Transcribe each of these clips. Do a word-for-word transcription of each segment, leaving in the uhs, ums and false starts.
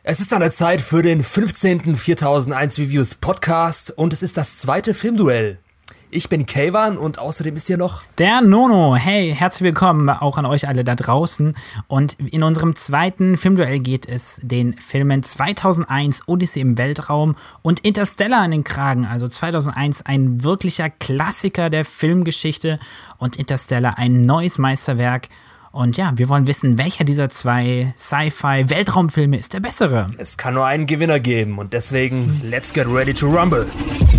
Es ist an der Zeit für den fünfzehnten viertausendeins Reviews Podcast und es ist das zweite Filmduell. Ich bin Kayvan und außerdem ist hier noch der Nono. Hey, herzlich willkommen auch an euch alle da draußen. Und in unserem zweiten Filmduell geht es den Filmen zweitausendeins Odyssee im Weltraum und Interstellar in den Kragen. Also zweitausendeins ein wirklicher Klassiker der Filmgeschichte und Interstellar ein neues Meisterwerk. Und ja, wir wollen wissen, welcher dieser zwei Sci-Fi-Weltraumfilme ist der bessere. Es kann nur einen Gewinner geben und deswegen let's get ready to rumble.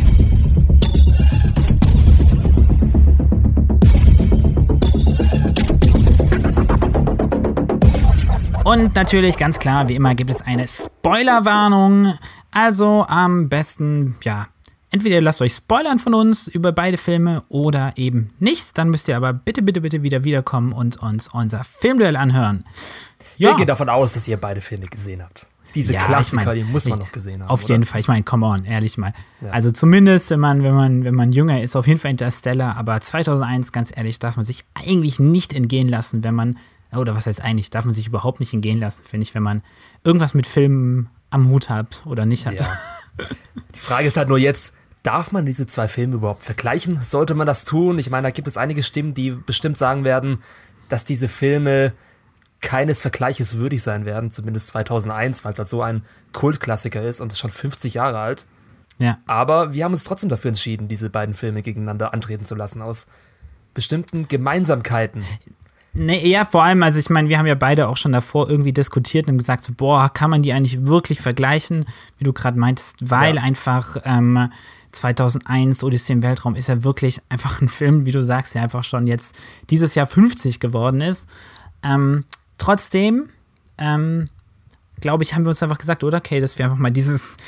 Und natürlich, ganz klar, wie immer, gibt es eine Spoilerwarnung. Also am besten, ja, entweder ihr lasst euch spoilern von uns über beide Filme oder eben nicht. Dann müsst ihr aber bitte, bitte, bitte wieder wiederkommen und uns unser Filmduell anhören. Ja. Wir gehen davon aus, dass ihr beide Filme gesehen habt. Diese ja, Klassiker, ich mein, die muss man noch gesehen haben. Auf oder? jeden Fall. Ich meine, come on, ehrlich mal. Ja. Also zumindest, wenn man, wenn man, wenn man jünger ist, auf jeden Fall Interstellar. Aber zweitausendeins, ganz ehrlich, darf man sich eigentlich nicht entgehen lassen, wenn man oder was heißt eigentlich, darf man sich überhaupt nicht entgehen lassen, finde ich, wenn man irgendwas mit Filmen am Hut hat oder nicht hat. Ja. Die Frage ist halt nur jetzt, darf man diese zwei Filme überhaupt vergleichen? Sollte man das tun? Ich meine, da gibt es einige Stimmen, die bestimmt sagen werden, dass diese Filme keines Vergleiches würdig sein werden, zumindest zweitausendeins, weil es halt so ein Kultklassiker ist und ist schon fünfzig Jahre alt. Ja. Aber wir haben uns trotzdem dafür entschieden, diese beiden Filme gegeneinander antreten zu lassen, aus bestimmten Gemeinsamkeiten. Nee, ja, vor allem, also ich meine, wir haben ja beide auch schon davor irgendwie diskutiert und gesagt, so, boah, kann man die eigentlich wirklich vergleichen, wie du gerade meintest, weil ja. einfach ähm, zweitausendeins Odyssee im Weltraum ist ja wirklich einfach ein Film, wie du sagst, der einfach schon jetzt dieses Jahr fünfzig geworden ist. Ähm, trotzdem, ähm, glaube ich, haben wir uns einfach gesagt, oder okay, dass wir einfach mal dieses,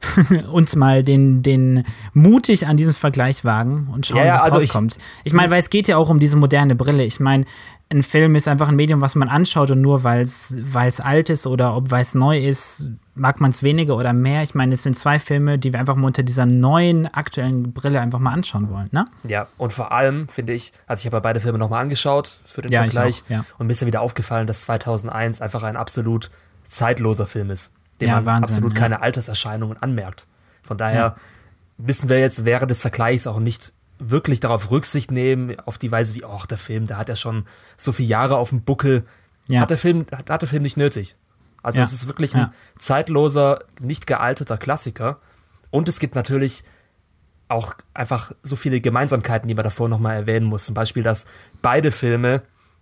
uns mal den, den mutig an diesen Vergleich wagen und schauen, ja, ja, was also rauskommt. Ich, ich meine, weil es geht ja auch um diese moderne Brille. Ich meine, ein Film ist einfach ein Medium, was man anschaut und nur weil es alt ist oder ob weil es neu ist, mag man es weniger oder mehr. Ich meine, es sind zwei Filme, die wir einfach mal unter dieser neuen, aktuellen Brille einfach mal anschauen wollen, ne? Ja, und vor allem finde ich, also ich habe ja beide Filme nochmal angeschaut für den ja, Vergleich ich auch, ja. und mir ist ja wieder aufgefallen, dass zweitausendeins einfach ein absolut zeitloser Film ist, dem ja, man Wahnsinn, absolut ja. keine Alterserscheinungen anmerkt. Von daher ja. müssen wir jetzt während des Vergleichs auch nicht wirklich darauf Rücksicht nehmen, auf die Weise wie, ach, der Film, der hat ja schon so viele Jahre auf dem Buckel. Ja. Hat, der Film, hat, hat der Film nicht nötig. Also ja. es ist wirklich ein ja. zeitloser, nicht gealterter Klassiker. Und es gibt natürlich auch einfach so viele Gemeinsamkeiten, die man davor nochmal erwähnen muss. Zum Beispiel, dass beide Filme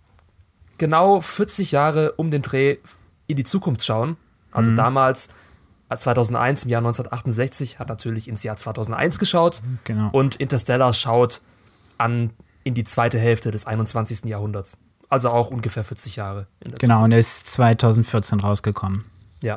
genau vierzig Jahre um den Dreh in die Zukunft schauen. Also mhm. damals, zweitausendeins, im Jahr neunzehnhundertachtundsechzig, hat natürlich ins Jahr zweitausendeins geschaut. Genau. Und Interstellar schaut an in die zweite Hälfte des einundzwanzigsten Jahrhunderts. Also auch ungefähr vierzig Jahre. In der genau, Zukunft. Und er ist zweitausendvierzehn rausgekommen. Ja.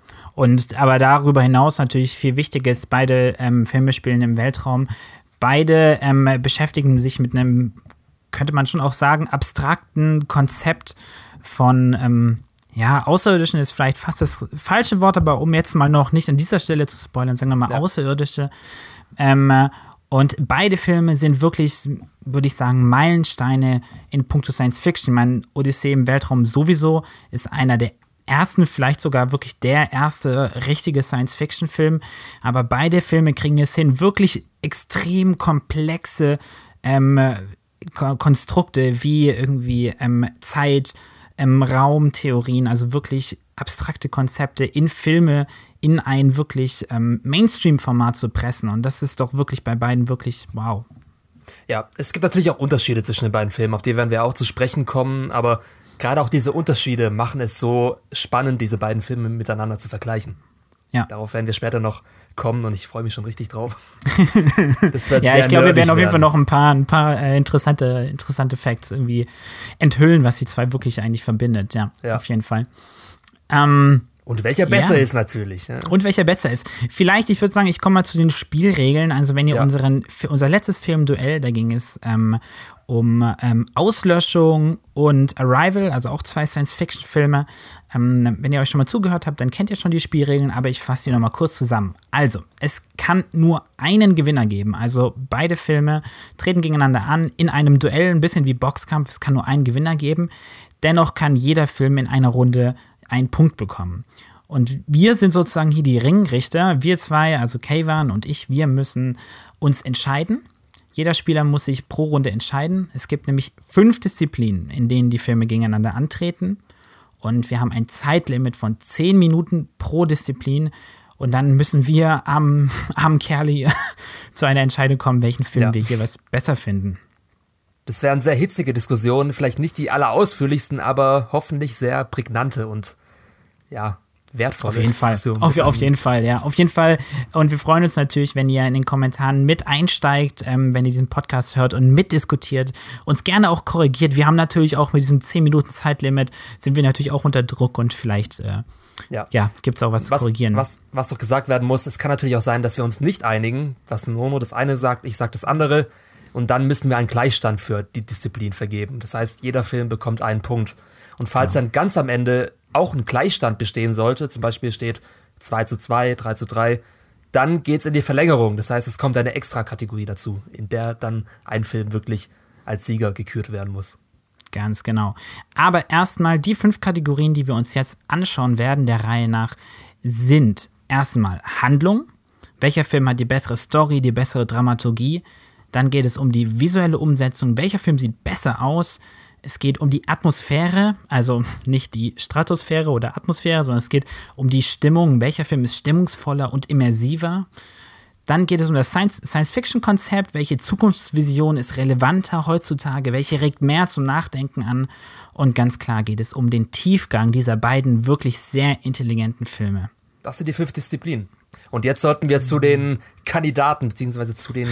Und aber darüber hinaus natürlich viel Wichtiges, beide ähm, Filme spielen im Weltraum. Beide ähm, beschäftigen sich mit einem, könnte man schon auch sagen, abstrakten Konzept von ähm, ja, Außerirdischen ist vielleicht fast das falsche Wort, aber um jetzt mal noch nicht an dieser Stelle zu spoilern, sagen wir mal ja. Außerirdische. Ähm, und beide Filme sind wirklich, würde ich sagen, Meilensteine in puncto Science Fiction. Ich meine, Odyssee im Weltraum sowieso ist einer der ersten, vielleicht sogar wirklich der erste richtige Science-Fiction-Film. Aber beide Filme kriegen es hin, wirklich extrem komplexe ähm, Konstrukte wie irgendwie ähm, Zeit, Ähm, Raumtheorien, also wirklich abstrakte Konzepte in Filme in ein wirklich ähm, Mainstream-Format zu pressen. Und das ist doch wirklich bei beiden wirklich wow. Ja, es gibt natürlich auch Unterschiede zwischen den beiden Filmen, auf die werden wir auch zu sprechen kommen, aber gerade auch diese Unterschiede machen es so spannend, diese beiden Filme miteinander zu vergleichen. Ja. Darauf werden wir später noch kommen und ich freue mich schon richtig drauf. Das wird ja, sehr ich glaube, wir werden auf jeden werden. Fall noch ein paar, ein paar äh, interessante, interessante Facts irgendwie enthüllen, was die zwei wirklich eigentlich verbindet. Ja, ja. auf jeden Fall. Ähm, und welcher besser ja. ist natürlich. Ja. Und welcher besser ist. Vielleicht, ich würde sagen, ich komme mal zu den Spielregeln. Also wenn ihr ja. unseren, unser letztes Filmduell, da ging es ähm, um ähm, Auslöschung und Arrival, also auch zwei Science-Fiction-Filme. Ähm, wenn ihr euch schon mal zugehört habt, dann kennt ihr schon die Spielregeln, aber ich fasse die nochmal kurz zusammen. Also, es kann nur einen Gewinner geben. Also beide Filme treten gegeneinander an in einem Duell, ein bisschen wie Boxkampf. Es kann nur einen Gewinner geben. Dennoch kann jeder Film in einer Runde einen Punkt bekommen. Und wir sind sozusagen hier die Ringrichter. Wir zwei, also Kayvan und ich, wir müssen uns entscheiden. Jeder Spieler muss sich pro Runde entscheiden. Es gibt nämlich fünf Disziplinen, in denen die Filme gegeneinander antreten. Und wir haben ein Zeitlimit von zehn Minuten pro Disziplin. Und dann müssen wir am, am Kerli zu einer Entscheidung kommen, welchen Film ja. wir jeweils besser finden. Das wären sehr hitzige Diskussionen, vielleicht nicht die allerausführlichsten, aber hoffentlich sehr prägnante und ja, wertvolle auf jeden Diskussionen. Fall. Auf, auf jeden Fall, ja. Auf jeden Fall. Und wir freuen uns natürlich, wenn ihr in den Kommentaren mit einsteigt, ähm, wenn ihr diesen Podcast hört und mitdiskutiert, uns gerne auch korrigiert. Wir haben natürlich auch mit diesem zehn Minuten Zeitlimit, sind wir natürlich auch unter Druck und vielleicht äh, ja, ja gibt es auch was, was zu korrigieren. Was, was doch gesagt werden muss, es kann natürlich auch sein, dass wir uns nicht einigen, dass Nono das eine sagt, ich sag das andere. Und dann müssen wir einen Gleichstand für die Disziplin vergeben. Das heißt, jeder Film bekommt einen Punkt. Und falls ja. dann ganz am Ende auch ein Gleichstand bestehen sollte, zum Beispiel steht zwei zu zwei, drei zu drei, dann geht's in die Verlängerung. Das heißt, es kommt eine Extra-Kategorie dazu, in der dann ein Film wirklich als Sieger gekürt werden muss. Ganz genau. Aber erstmal die fünf Kategorien, die wir uns jetzt anschauen werden, der Reihe nach, sind erstmal Handlung. Welcher Film hat die bessere Story, die bessere Dramaturgie? Dann geht es um die visuelle Umsetzung. Welcher Film sieht besser aus? Es geht um die Atmosphäre, also nicht die Stratosphäre oder Atmosphäre, sondern es geht um die Stimmung. Welcher Film ist stimmungsvoller und immersiver? Dann geht es um das Science-Fiction-Konzept. Welche Zukunftsvision ist relevanter heutzutage? Welche regt mehr zum Nachdenken an? Und ganz klar geht es um den Tiefgang dieser beiden wirklich sehr intelligenten Filme. Das sind die fünf Disziplinen. Und jetzt sollten wir zu den Kandidaten, beziehungsweise zu den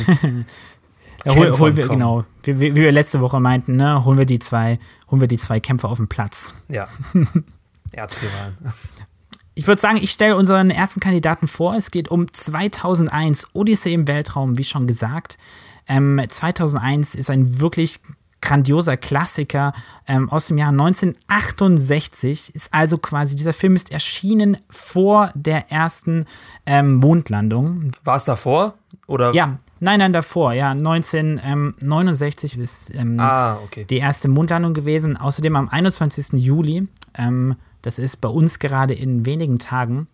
Ja, hol, hol wir, genau, wie, wie wir letzte Woche meinten, ne, holen wir die zwei, holen wir die zwei Kämpfer auf den Platz. Ja, Erzrivalen. Ich würde sagen, ich stelle unseren ersten Kandidaten vor. Es geht um zweitausendeins, Odyssee im Weltraum, wie schon gesagt. Ähm, zweitausendeins ist ein wirklich grandioser Klassiker ähm, aus dem Jahr neunzehnhundertachtundsechzig. Ist also quasi, dieser Film ist erschienen vor der ersten ähm, Mondlandung. War es davor? Oder? Ja, nein, nein, davor. Ja, neunzehnhundertneunundsechzig ist ähm, ah, okay. die erste Mondlandung gewesen. Außerdem am einundzwanzigsten Juli. Ähm, das ist bei uns gerade in wenigen Tagen.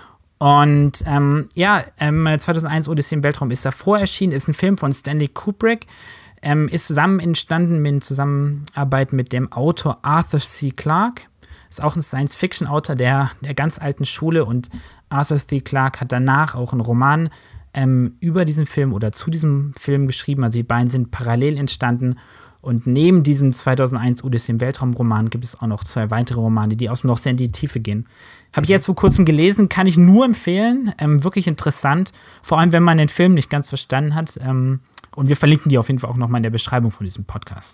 Und ähm, ja, ähm, zweitausendeins Odyssee im Weltraum ist davor erschienen. Ist ein Film von Stanley Kubrick. Ähm, ist zusammen entstanden in Zusammenarbeit mit dem Autor Arthur C. Clarke. Ist auch ein Science-Fiction-Autor der, der ganz alten Schule. Und Arthur C. Clarke hat danach auch einen Roman ähm, über diesen Film oder zu diesem Film geschrieben. Also die beiden sind parallel entstanden. Und neben diesem zweitausendeins Odyssee im Weltraum-Roman gibt es auch noch zwei weitere Romane, die auch noch sehr in die Tiefe gehen. Habe ich jetzt vor kurzem gelesen, kann ich nur empfehlen. Ähm, wirklich interessant. Vor allem, wenn man den Film nicht ganz verstanden hat. Ähm, Und wir verlinken die auf jeden Fall auch nochmal in der Beschreibung von diesem Podcast.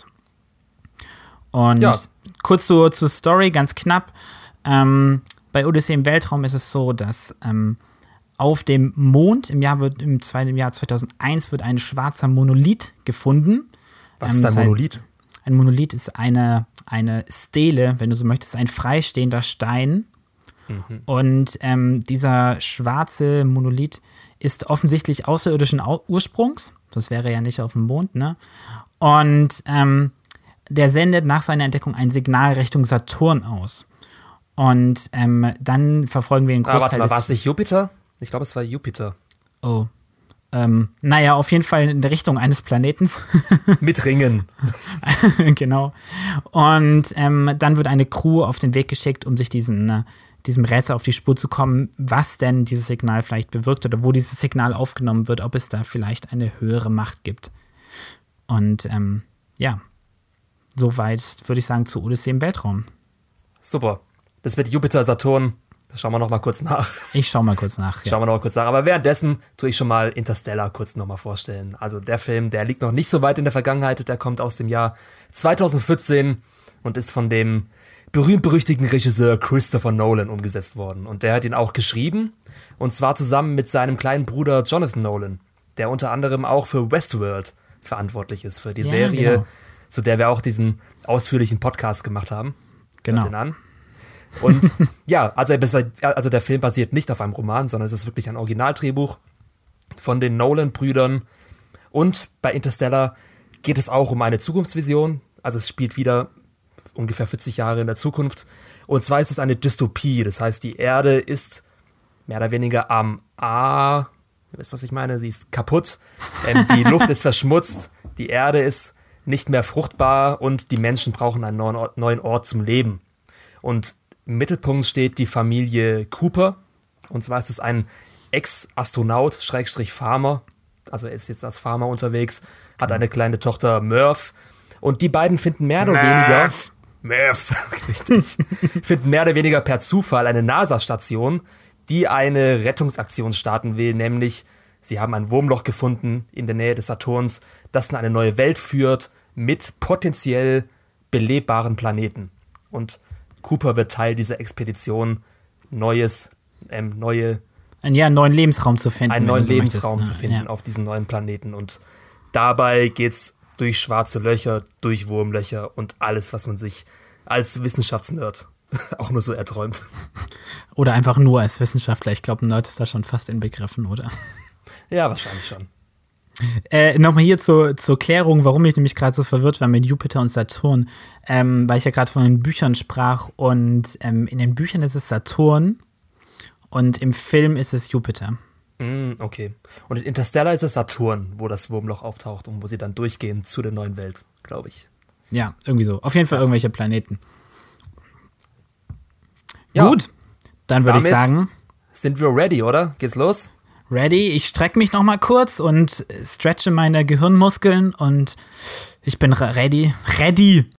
Und ja. kurz zur, zur Story, ganz knapp. Ähm, bei Odyssee im Weltraum ist es so, dass ähm, auf dem Mond im Jahr, wird, im, zweiten, im Jahr zweitausendeins wird ein schwarzer Monolith gefunden. Was ähm, ist ein Monolith? Heißt, ein Monolith ist eine, eine Stele, wenn du so möchtest, ein freistehender Stein. Mhm. Und ähm, dieser schwarze Monolith ist offensichtlich außerirdischen Ursprungs. Das wäre ja nicht auf dem Mond, ne? Und ähm, der sendet nach seiner Entdeckung ein Signal Richtung Saturn aus. Und ähm, dann verfolgen wir den Großteil. Ah, warte mal, war es nicht Jupiter? Ich glaube, es war Jupiter. Oh. Ähm, naja, auf jeden Fall in der Richtung eines Planetens. Mit Ringen. Genau. Und ähm, dann wird eine Crew auf den Weg geschickt, um sich diesen äh, diesem Rätsel auf die Spur zu kommen, was denn dieses Signal vielleicht bewirkt oder wo dieses Signal aufgenommen wird, ob es da vielleicht eine höhere Macht gibt. Und ähm, ja, soweit würde ich sagen zu Odyssee im Weltraum. Super. Das wird Jupiter, Saturn. Da schauen wir noch mal kurz nach. Ich schau mal kurz nach. Ja. Schauen wir noch mal kurz nach. Aber währenddessen tue ich schon mal Interstellar kurz noch mal vorstellen. Also der Film, der liegt noch nicht so weit in der Vergangenheit. Der kommt aus dem Jahr zweitausendvierzehn und ist von dem berühmt-berüchtigten Regisseur Christopher Nolan umgesetzt worden. Und der hat ihn auch geschrieben. Und zwar zusammen mit seinem kleinen Bruder Jonathan Nolan, der unter anderem auch für Westworld verantwortlich ist. Für die ja, Serie, genau. Zu der wir auch diesen ausführlichen Podcast gemacht haben. Genau. Hört ihn an. Und ja, also, also der Film basiert nicht auf einem Roman, sondern es ist wirklich ein Originaldrehbuch von den Nolan-Brüdern. Und bei Interstellar geht es auch um eine Zukunftsvision. Also es spielt wieder ungefähr vierzig Jahre in der Zukunft. Und zwar ist es eine Dystopie, das heißt, die Erde ist mehr oder weniger am A, ihr wisst, was ich meine, sie ist kaputt, ähm, die Luft ist verschmutzt, die Erde ist nicht mehr fruchtbar und die Menschen brauchen einen neuen Ort, neuen Ort zum Leben. Und im Mittelpunkt steht die Familie Cooper, und zwar ist es ein Ex-Astronaut, Schrägstrich Farmer, also er ist jetzt als Farmer unterwegs, hat eine kleine Tochter Murph, und die beiden finden mehr oder weniger Murph, richtig, finden mehr oder weniger per Zufall eine NASA-Station, die eine Rettungsaktion starten will, nämlich sie haben ein Wurmloch gefunden in der Nähe des Saturns, das in eine neue Welt führt mit potenziell belebbaren Planeten. Und Cooper wird Teil dieser Expedition, neues, ähm, neue, ja, einen neuen Lebensraum zu finden. Einen neuen so Lebensraum möchtest, zu finden ja. auf diesen neuen Planeten. Und dabei geht's durch schwarze Löcher, durch Wurmlöcher und alles, was man sich als Wissenschaftsnerd auch nur so erträumt. Oder einfach nur als Wissenschaftler. Ich glaube, ein Nerd ist da schon fast inbegriffen, oder? Ja, wahrscheinlich schon. Äh, Nochmal hier zur, zur Klärung, warum ich nämlich gerade so verwirrt war mit Jupiter und Saturn, ähm, weil ich ja gerade von den Büchern sprach und ähm, in den Büchern ist es Saturn und im Film ist es Jupiter. Mm, okay. Und in Interstellar ist es Saturn, wo das Wurmloch auftaucht und wo sie dann durchgehen zu der neuen Welt, glaube ich. Ja, irgendwie so. Auf jeden Fall irgendwelche Planeten. Ja, gut, dann würde ich sagen, sind wir ready, oder? Geht's los? Ready, ich strecke mich noch mal kurz und stretche meine Gehirnmuskeln und ich bin ready. Ready!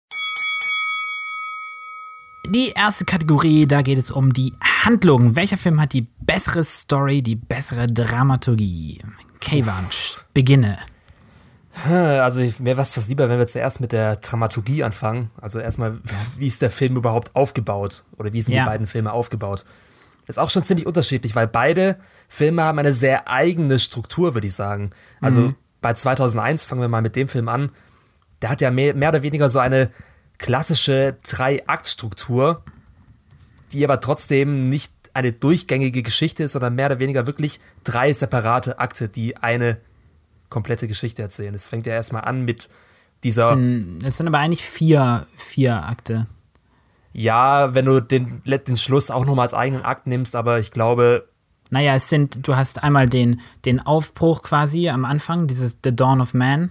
Die erste Kategorie, da geht es um die Handlung. Welcher Film hat die bessere Story, die bessere Dramaturgie? Keivan, beginne. Also mir wäre es fast lieber, wenn wir zuerst mit der Dramaturgie anfangen. Also erstmal, wie ist der Film überhaupt aufgebaut? Oder wie sind ja. die beiden Filme aufgebaut? Ist auch schon ziemlich unterschiedlich, weil beide Filme haben eine sehr eigene Struktur, würde ich sagen. Also mhm. bei zweitausendeins, fangen wir mal mit dem Film an, der hat ja mehr, mehr oder weniger so eine klassische Drei-Akt-Struktur, die aber trotzdem nicht eine durchgängige Geschichte ist, sondern mehr oder weniger wirklich drei separate Akte, die eine komplette Geschichte erzählen. Es fängt ja erstmal an mit dieser... Es sind, es sind aber eigentlich vier, vier Akte. Ja, wenn du den, den Schluss auch nochmal als eigenen Akt nimmst, aber ich glaube... Naja, es sind, du hast einmal den, den Aufbruch quasi am Anfang, dieses The Dawn of Man,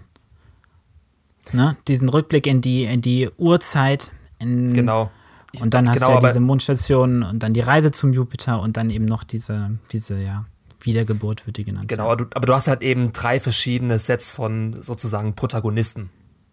ne? Diesen Rückblick in die, in die Urzeit. In, genau. Und dann hast genau, du ja diese Mondstation und dann die Reise zum Jupiter und dann eben noch diese, diese ja, Wiedergeburt wird die genannt. Genau, aber du, aber du hast halt eben drei verschiedene Sets von sozusagen Protagonisten,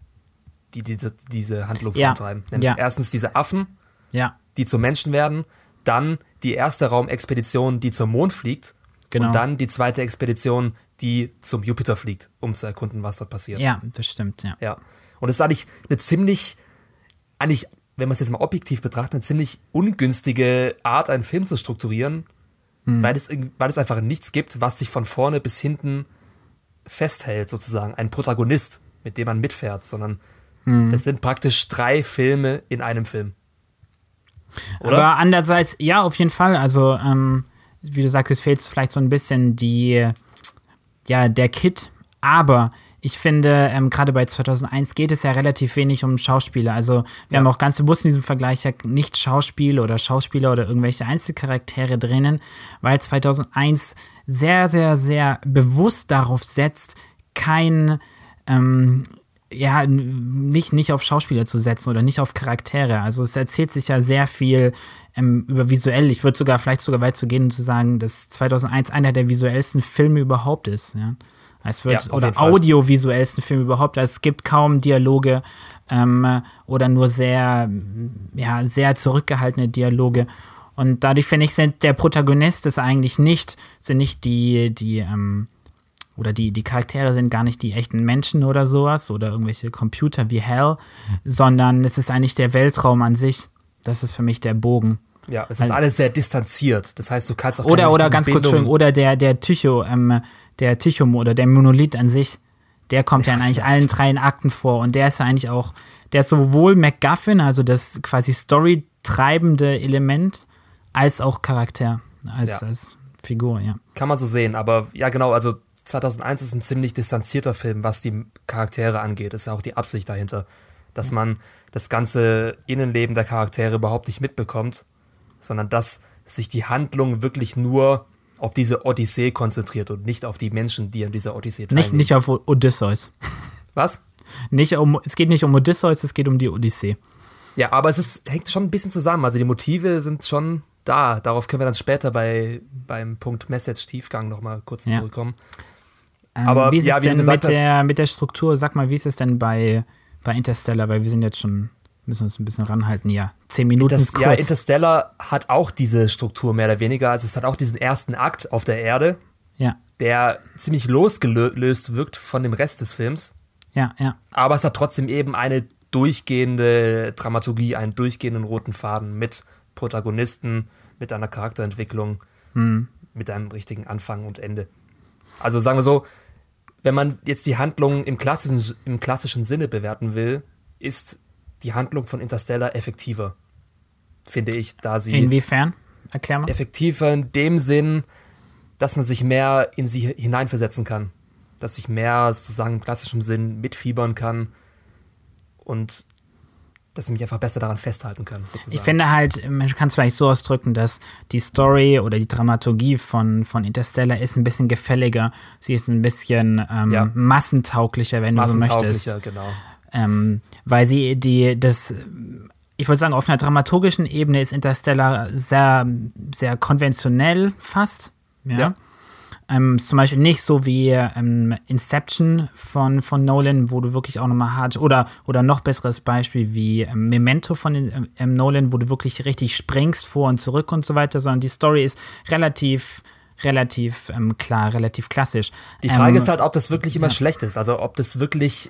die diese, diese Handlung ja. vorantreiben. Nämlich ja. erstens diese Affen, ja. die zu Menschen werden, dann die erste Raumexpedition, die zum Mond fliegt, genau. und dann die zweite Expedition, die zum Jupiter fliegt, um zu erkunden, was dort passiert. Ja, das stimmt, ja. ja. Und es ist eigentlich eine ziemlich, eigentlich, wenn man es jetzt mal objektiv betrachtet, eine ziemlich ungünstige Art, einen Film zu strukturieren, hm. weil, es, weil es einfach nichts gibt, was dich von vorne bis hinten festhält, sozusagen. Ein Protagonist, mit dem man mitfährt, sondern hm. es sind praktisch drei Filme in einem Film. Oder? Aber andererseits, ja, auf jeden Fall. Also, ähm, wie du sagst, es fehlt vielleicht so ein bisschen die, ja, der Kit. Aber ich finde, ähm, gerade bei zweitausendeins geht es ja relativ wenig um Schauspieler. Also, wir ja. haben auch ganz bewusst in diesem Vergleich ja nicht Schauspiel oder Schauspieler oder irgendwelche Einzelcharaktere drinnen, weil zweitausendeins sehr, sehr, sehr bewusst darauf setzt, kein, ähm, ja, nicht, nicht auf Schauspieler zu setzen oder nicht auf Charaktere. Also es erzählt sich ja sehr viel ähm, über visuell. Ich würde sogar vielleicht sogar weit zu gehen und zu sagen, dass zweitausendeins einer der visuellsten Filme überhaupt ist. Ja? Es wird, ja, oder audiovisuellsten Filme überhaupt. Also es gibt kaum Dialoge ähm, oder nur sehr, ja, sehr zurückgehaltene Dialoge. Und dadurch, finde ich, sind der Protagonist ist eigentlich nicht, sind nicht die, die, ähm, oder die, die Charaktere sind gar nicht die echten Menschen oder sowas oder irgendwelche Computer wie Hell, sondern es ist eigentlich der Weltraum an sich. Das ist für mich der Bogen. Ja, es ist also, alles sehr distanziert. Das heißt, du kannst auch Oder, oder ganz kurz, oder der, der Tycho, ähm, der Tychum oder der Monolith an sich, der kommt ja, ja in eigentlich allen drei Akten vor. Und der ist ja eigentlich auch, der ist sowohl MacGuffin, also das quasi storytreibende Element, als auch Charakter, als, ja. als Figur, ja. Kann man so sehen, aber ja genau, also zweitausendeins ist ein ziemlich distanzierter Film, was die Charaktere angeht. Das ist ja auch die Absicht dahinter. dass man das ganze Innenleben der Charaktere überhaupt nicht mitbekommt, sondern dass sich die Handlung wirklich nur auf diese Odyssee konzentriert und nicht auf die Menschen, die an dieser Odyssee teilnehmen. Nicht, nicht auf Odysseus. Was? Nicht um, es geht nicht um Odysseus, es geht um die Odyssee. Ja, aber es ist, hängt schon ein bisschen zusammen. Also die Motive sind schon da. Darauf können wir dann später bei, beim Punkt Message-Tiefgang nochmal kurz ja. zurückkommen. Ähm, aber wie ist ja, es wie denn du gesagt mit, der, hast, mit der Struktur? Sag mal, wie ist es denn bei, bei Interstellar? Weil wir sind jetzt schon, müssen uns ein bisschen ranhalten. Ja, zehn Minuten das, ist kurz. Ja, Interstellar hat auch diese Struktur mehr oder weniger. Also es hat auch diesen ersten Akt auf der Erde, ja. der ziemlich losgelöst wirkt von dem Rest des Films. Ja, ja. Aber es hat trotzdem eben eine durchgehende Dramaturgie, einen durchgehenden roten Faden mit Protagonisten, mit einer Charakterentwicklung, hm. mit einem richtigen Anfang und Ende. Also sagen wir so, wenn man jetzt die Handlung im klassischen, im klassischen Sinne bewerten will, ist die Handlung von Interstellar effektiver, finde ich, da sie... Inwiefern? Erklär mal. Effektiver in dem Sinn, dass man sich mehr in sie hineinversetzen kann. Dass ich mehr sozusagen im klassischen Sinn mitfiebern kann und dass ich mich einfach besser daran festhalten kann, sozusagen. Ich finde halt, man kann es vielleicht so ausdrücken, dass die Story oder die Dramaturgie von, von Interstellar ist ein bisschen gefälliger. Sie ist ein bisschen ähm, ja. massentauglicher, wenn du so möchtest. Massentauglicher, genau. Ähm, weil sie die, das, ich würde sagen, auf einer dramaturgischen Ebene ist Interstellar sehr, sehr konventionell fast. Ja. ja. Ähm, zum Beispiel nicht so wie ähm, Inception von, von Nolan, wo du wirklich auch nochmal hart, oder, oder noch besseres Beispiel wie ähm, Memento von ähm, Nolan, wo du wirklich richtig springst vor und zurück und so weiter, sondern die Story ist relativ, relativ ähm, klar, relativ klassisch. Die Frage ähm, ist halt, ob das wirklich immer ja. schlecht ist, also ob das wirklich...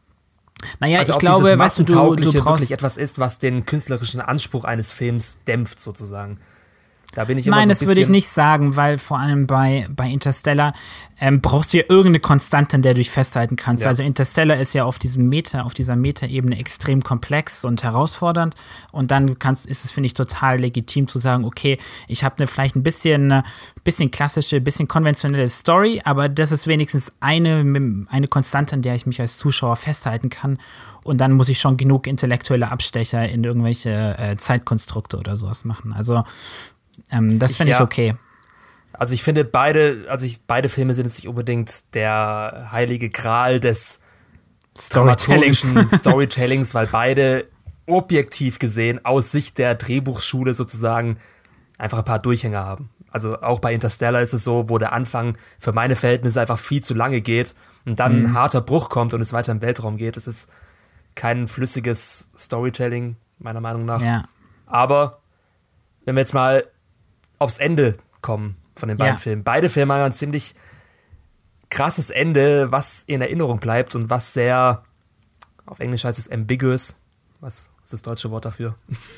Naja, also ich ob glaube, dieses weißt du, du, du brauchst wirklich etwas ist, was den künstlerischen Anspruch eines Films dämpft, sozusagen. Da bin ich immer Nein, so ein das würde ich bisschen- nicht sagen, weil vor allem bei, bei Interstellar ähm, brauchst du ja irgendeine Konstante, an der du dich festhalten kannst. Ja. Also Interstellar ist ja auf diesem Meta, auf dieser Meta-Ebene extrem komplex und herausfordernd. Und dann kannst, ist es, finde ich, total legitim zu sagen, okay, ich habe eine vielleicht ein bisschen, äh, bisschen klassische, bisschen konventionelle Story, aber das ist wenigstens eine, eine Konstante, an der ich mich als Zuschauer festhalten kann. Und dann muss ich schon genug intellektuelle Abstecher in irgendwelche äh, Zeitkonstrukte oder sowas machen. Also Ähm, das finde ich ja. okay. Also ich finde beide, also ich, beide Filme sind jetzt nicht unbedingt der heilige Gral des dramaturgischen Storytellings, weil beide objektiv gesehen aus Sicht der Drehbuchschule sozusagen einfach ein paar Durchhänger haben. Also auch bei Interstellar ist es so, wo der Anfang für meine Verhältnisse einfach viel zu lange geht und dann Mhm. ein harter Bruch kommt und es weiter im Weltraum geht. Es ist kein flüssiges Storytelling, meiner Meinung nach. Ja. Aber wenn wir jetzt mal aufs Ende kommen von den beiden Ja. Filmen. Beide Filme haben ein ziemlich krasses Ende, was in Erinnerung bleibt und was sehr, auf Englisch heißt es ambiguous. Was ist das deutsche Wort dafür?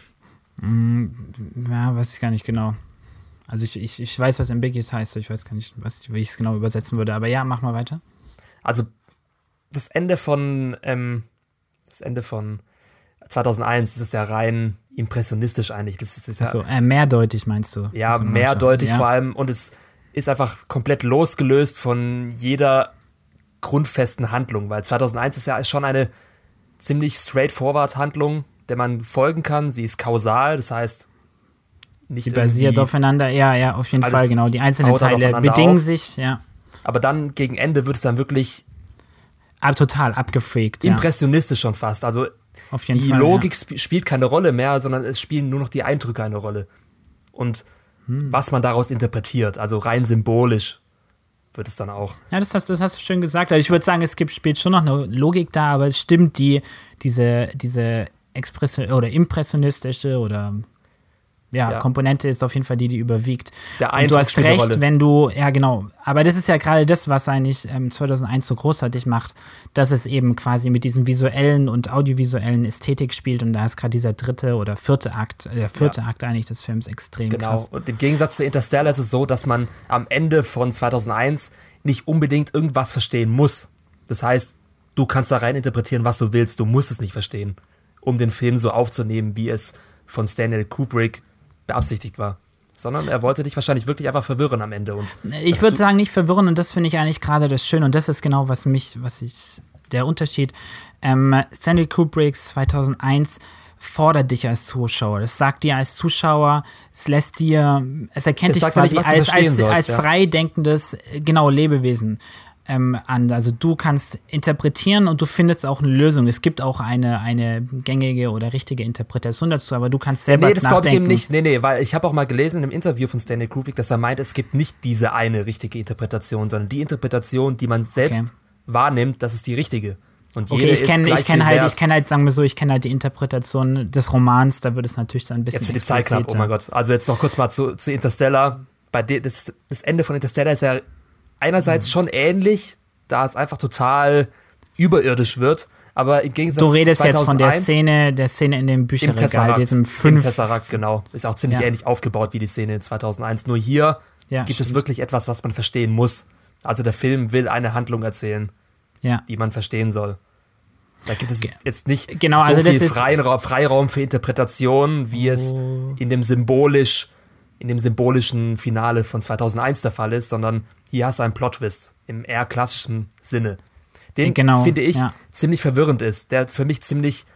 Ja, weiß ich gar nicht genau. Also ich, ich, ich weiß, was ambiguous heißt, ich weiß gar nicht, was, wie ich es genau übersetzen würde. Aber ja, mach mal weiter. Also das Ende von ähm, das Ende von zweitausendeins, das ist ja rein impressionistisch eigentlich. Das ist, ist ja, Achso, äh, mehrdeutig meinst du? ja, Genau, mehrdeutig ja. vor allem und es ist einfach komplett losgelöst von jeder grundfesten Handlung, weil zweitausendeins ist ja schon eine ziemlich straightforward Handlung, der man folgen kann. Sie ist kausal, das heißt nicht Sie basiert irgendwie- aufeinander, ja, ja, auf jeden Alles Fall, genau. Die einzelnen baut dann Teile aufeinander bedingen auf. sich, ja. Aber dann gegen Ende wird es dann wirklich Aber total abgefreakt, ja. impressionistisch schon fast. Also Auf jeden die Fall. Logik ja. sp- spielt keine Rolle mehr, sondern es spielen nur noch die Eindrücke eine Rolle. Und Hm. was man daraus interpretiert, also rein symbolisch wird es dann auch. Ja, das hast, das hast du schön gesagt. Also ich würde sagen, es gibt, spielt schon noch eine Logik da, aber es stimmt, die, diese, diese Expression oder impressionistische oder ja, Ja. Komponente ist auf jeden Fall die, die überwiegt. Der Und du Eindruck hast spielt eine recht, Rolle. wenn du, ja genau, aber das ist ja gerade das, was eigentlich ähm, zweitausendeins so großartig macht, dass es eben quasi mit diesem visuellen und audiovisuellen Ästhetik spielt und da ist gerade dieser dritte oder vierte Akt, äh, der vierte Ja. Akt eigentlich des Films extrem Genau. krass. Und im Gegensatz zu Interstellar ist es so, dass man am Ende von zweitausendeins nicht unbedingt irgendwas verstehen muss. Das heißt, du kannst da rein interpretieren, was du willst. Du musst es nicht verstehen, um den Film so aufzunehmen, wie es von Stanley Kubrick beabsichtigt war. Sondern er wollte dich wahrscheinlich wirklich einfach verwirren am Ende. Und Ich das würde tu- sagen, nicht verwirren und das finde ich eigentlich gerade das Schöne und das ist genau, was mich, was ich der Unterschied. Ähm, Stanley Kubricks zweitausendeins fordert dich als Zuschauer. Es sagt dir als Zuschauer, es lässt dir, es erkennt Es dich sagt dir quasi nicht, was du als, verstehen als, sollst, als ja. frei denkendes, genau, Lebewesen ähm, an. Also du kannst interpretieren und du findest auch eine Lösung. Es gibt auch eine, eine gängige oder richtige Interpretation dazu, aber du kannst selber Nee, das glaube ich eben nachdenken. nicht. Nee, nee, weil ich habe auch mal gelesen in einem Interview von Stanley Kubrick, dass er meint, es gibt nicht diese eine richtige Interpretation, sondern die Interpretation, die man selbst Okay. wahrnimmt, das ist die richtige. Und Okay, jede ich ist kenne gleich ich kenn viel halt, wert. ich kenn halt, sagen wir so, ich kenne halt die Interpretation des Romans, da wird es natürlich dann ein bisschen Jetzt für die Zeit knapp, oh expliziter. mein Gott. Also jetzt noch kurz mal zu, zu Interstellar. Bei de, das, das Ende von Interstellar ist ja einerseits schon ähnlich, da es einfach total überirdisch wird, aber im Gegensatz Du redest zu jetzt von der zweitausendeins Szene, der Szene in dem im Bücherregal, Tesseract, diesem im fünf. Tesseract, genau. Ist auch ziemlich Ja. ähnlich aufgebaut wie die Szene in zweitausendeins. Nur hier Ja, gibt es stimmt. wirklich etwas, was man verstehen muss. Also der Film will eine Handlung erzählen, Ja. die man verstehen soll. Da gibt es jetzt nicht Genau, so also das viel ist- Freiraum, Freiraum für Interpretation, wie es in dem symbolisch, in dem symbolischen Finale von zweitausendeins der Fall ist, sondern hier hast du einen Plot-Twist im eher klassischen Sinne. Den, Genau, finde ich, ja. ziemlich verwirrend ist. Der für mich ziemlich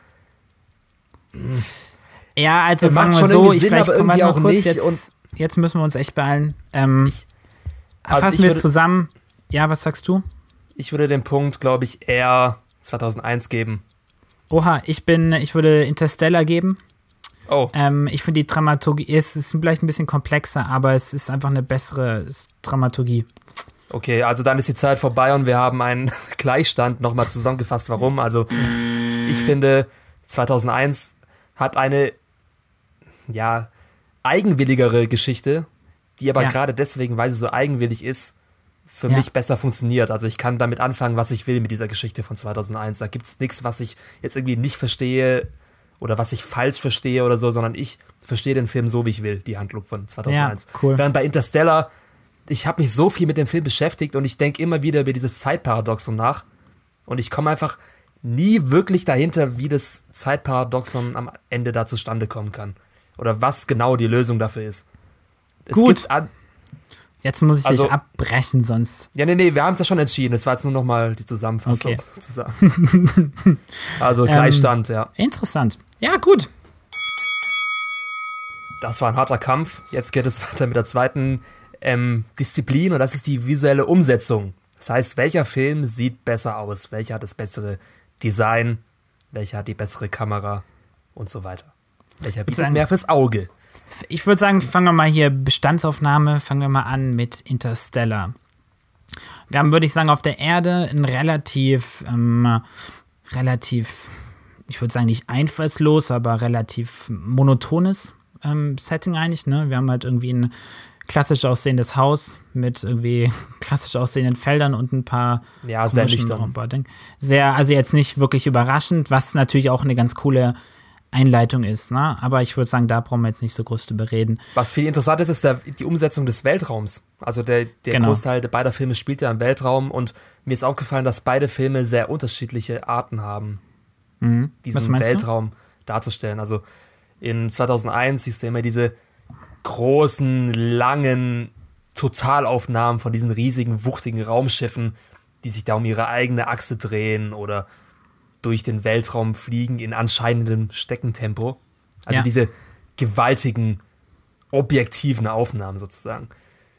Ja, also Der macht sagen wir schon so, irgendwie ich Sinn, vielleicht aber kommen wir irgendwie mal auch kurz, nicht jetzt, und- jetzt müssen wir uns echt beeilen. Ähm, Ich- also fassen ich wir es würde- zusammen. Ja, was sagst du? Ich würde den Punkt, glaube ich, eher zweitausendeins geben. Oha, ich bin, ich würde Interstellar geben. Oh, Ähm, ich finde die Dramaturgie, es ist vielleicht ein bisschen komplexer, aber es ist einfach eine bessere Dramaturgie. okay, also dann ist die Zeit vorbei und wir haben einen Gleichstand. Nochmal zusammengefasst, warum. Also ich finde, zweitausendeins hat eine, ja, eigenwilligere Geschichte, die aber Ja. gerade deswegen, weil sie so eigenwillig ist, für Ja. mich besser funktioniert. Also ich kann damit anfangen, was ich will mit dieser Geschichte von zweitausendeins. Da gibt es nichts, was ich jetzt irgendwie nicht verstehe oder was ich falsch verstehe oder so, sondern ich verstehe den Film so, wie ich will, die Handlung von zweitausendeins. Ja, cool. Während bei Interstellar, ich habe mich so viel mit dem Film beschäftigt und ich denke immer wieder über dieses Zeitparadoxon nach und ich komme einfach nie wirklich dahinter, wie das Zeitparadoxon am Ende da zustande kommen kann. Oder was genau die Lösung dafür ist. Es Gut. gibt an- Jetzt muss ich Also- dich abbrechen, sonst. Ja, nee, nee, wir haben es ja schon entschieden. Das war jetzt nur noch mal die Zusammenfassung Okay. sozusagen. Also Gleichstand, ja. Interessant. Ja, gut. Das war ein harter Kampf. Jetzt geht es weiter mit der zweiten ähm, Disziplin und das ist die visuelle Umsetzung. Das heißt, welcher Film sieht besser aus? Welcher hat das bessere Design? Welcher hat die bessere Kamera? Und so weiter. Welcher bietet sagen- mehr fürs Auge? Ich würde sagen, fangen wir mal hier Bestandsaufnahme, fangen wir mal an mit Interstellar. Wir haben, würde ich sagen, auf der Erde ein relativ, ähm, relativ, ich würde sagen nicht einfallslos, aber relativ monotones ähm, Setting eigentlich. Ne? Wir haben halt irgendwie ein klassisch aussehendes Haus mit irgendwie klassisch aussehenden Feldern und ein paar Ja, sehr komischen nüchtern. Robotern. Sehr, also jetzt nicht wirklich überraschend, was natürlich auch eine ganz coole Einleitung ist, ne? Aber ich würde sagen, da brauchen wir jetzt nicht so groß drüber reden. Was viel interessanter ist, ist der, die Umsetzung des Weltraums. Also der, der Genau. Großteil der beider Filme spielt ja im Weltraum und mir ist aufgefallen, dass beide Filme sehr unterschiedliche Arten haben, Mhm. Was diesen meinst du? Weltraum darzustellen. Also in zweitausendeins siehst du immer diese großen, langen Totalaufnahmen von diesen riesigen, wuchtigen Raumschiffen, die sich da um ihre eigene Achse drehen oder durch den Weltraum fliegen in anscheinendem Steckentempo. Also Ja. diese gewaltigen, objektiven Aufnahmen sozusagen.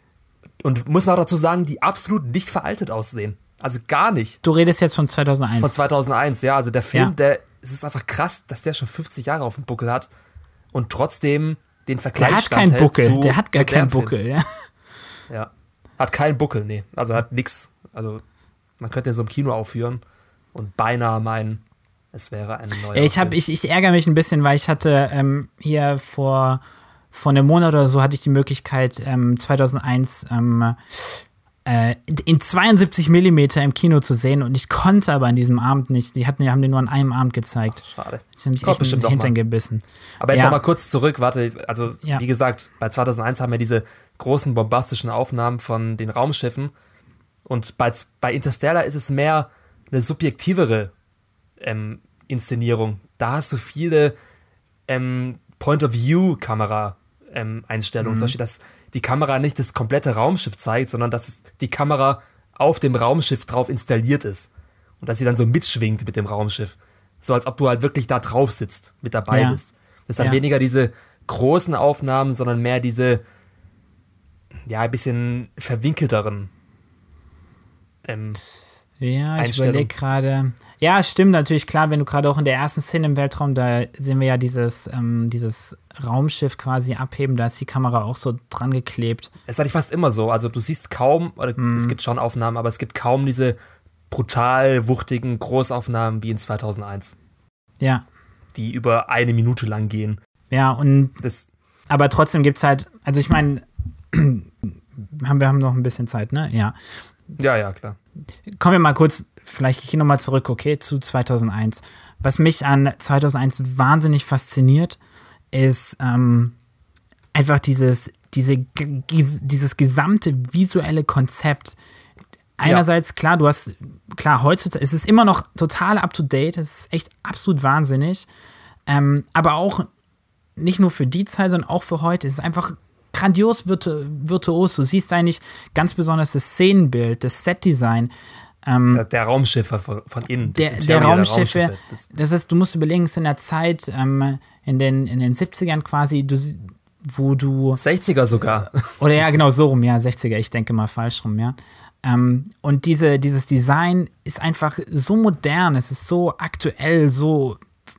Und muss man auch dazu sagen, die absolut nicht veraltet aussehen. Also gar nicht. Du redest jetzt von zweitausendeins. Von zweitausendeins, ja. Also der Film, Ja. der, es ist einfach krass, dass der schon fünfzig Jahre auf dem Buckel hat und trotzdem den Vergleich der hat keinen Buckel, zu der hat gar keinen modernen Buckel, ja. Filmen. Ja. Hat keinen Buckel, nee. Also hat nix. Also man könnte den so im Kino aufführen und beinahe meinen, es wäre ein neuer Ja, ich, hab, Film. ich, ich ärgere mich ein bisschen, weil ich hatte ähm, hier vor, vor einem Monat oder so hatte ich die Möglichkeit, ähm, zweitausendeins ähm, äh, in zweiundsiebzig Millimeter im Kino zu sehen und ich konnte aber an diesem Abend nicht. Die hatten, die haben den nur an einem Abend gezeigt. Schade. Ich habe mich Kommt echt in bestimmt den noch Hintern mal. gebissen. Aber jetzt Ja. noch mal kurz zurück, warte, also Ja. wie gesagt, bei zweitausendeins haben wir diese großen bombastischen Aufnahmen von den Raumschiffen und bei, bei Interstellar ist es mehr eine subjektivere ähm, Inszenierung. Da hast du viele ähm, Point-of-View-Kamera-Einstellungen. Mhm. Zum Beispiel, dass die Kamera nicht das komplette Raumschiff zeigt, sondern dass es die Kamera auf dem Raumschiff drauf installiert ist. und dass sie dann so mitschwingt mit dem Raumschiff. So als ob du halt wirklich da drauf sitzt, mit dabei Ja. bist. Das ist dann Ja. weniger diese großen Aufnahmen, sondern mehr diese, ja, ein bisschen verwinkelteren ähm, Ja, ich Einstellung. überlege gerade. Ja, stimmt natürlich, klar, wenn du gerade auch in der ersten Szene im Weltraum, da sehen wir ja dieses, ähm, dieses Raumschiff quasi abheben, da ist die Kamera auch so dran geklebt. Es ist eigentlich fast immer so. Also du siehst kaum, oder Mhm. es gibt schon Aufnahmen, aber es gibt kaum diese brutal wuchtigen Großaufnahmen wie in zweitausendeins, Ja, die über eine Minute lang gehen. ja, und Das, aber trotzdem gibt es halt, also ich meine, haben wir haben noch ein bisschen Zeit, ne? Ja. ja, ja, klar. Kommen wir mal kurz, vielleicht gehe ich nochmal zurück, okay, zu zweitausendeins. Was mich an zweitausendeins wahnsinnig fasziniert, ist ähm, einfach dieses, diese, g- dieses gesamte visuelle Konzept. Einerseits, klar, du hast, klar, heutzutage, es ist immer noch total up-to-date, es ist echt absolut wahnsinnig, ähm, aber auch nicht nur für die Zeit, sondern auch für heute. Es ist einfach grandios virtu virtuos. Du siehst eigentlich ganz besonders das Szenenbild, das Setdesign. Ähm, Der, der Raumschiffer von, von innen. das der, Interior der Raumschiffe, Das, das ist, du musst überlegen, es ist in der Zeit, ähm, in, den, in den siebzigern quasi, du, sie- wo du, sechziger sogar. oder ja, genau, so rum, ja, sechziger, ich denke mal falsch rum, ja. Ähm, und diese, dieses Design ist einfach so modern, es ist so aktuell, so,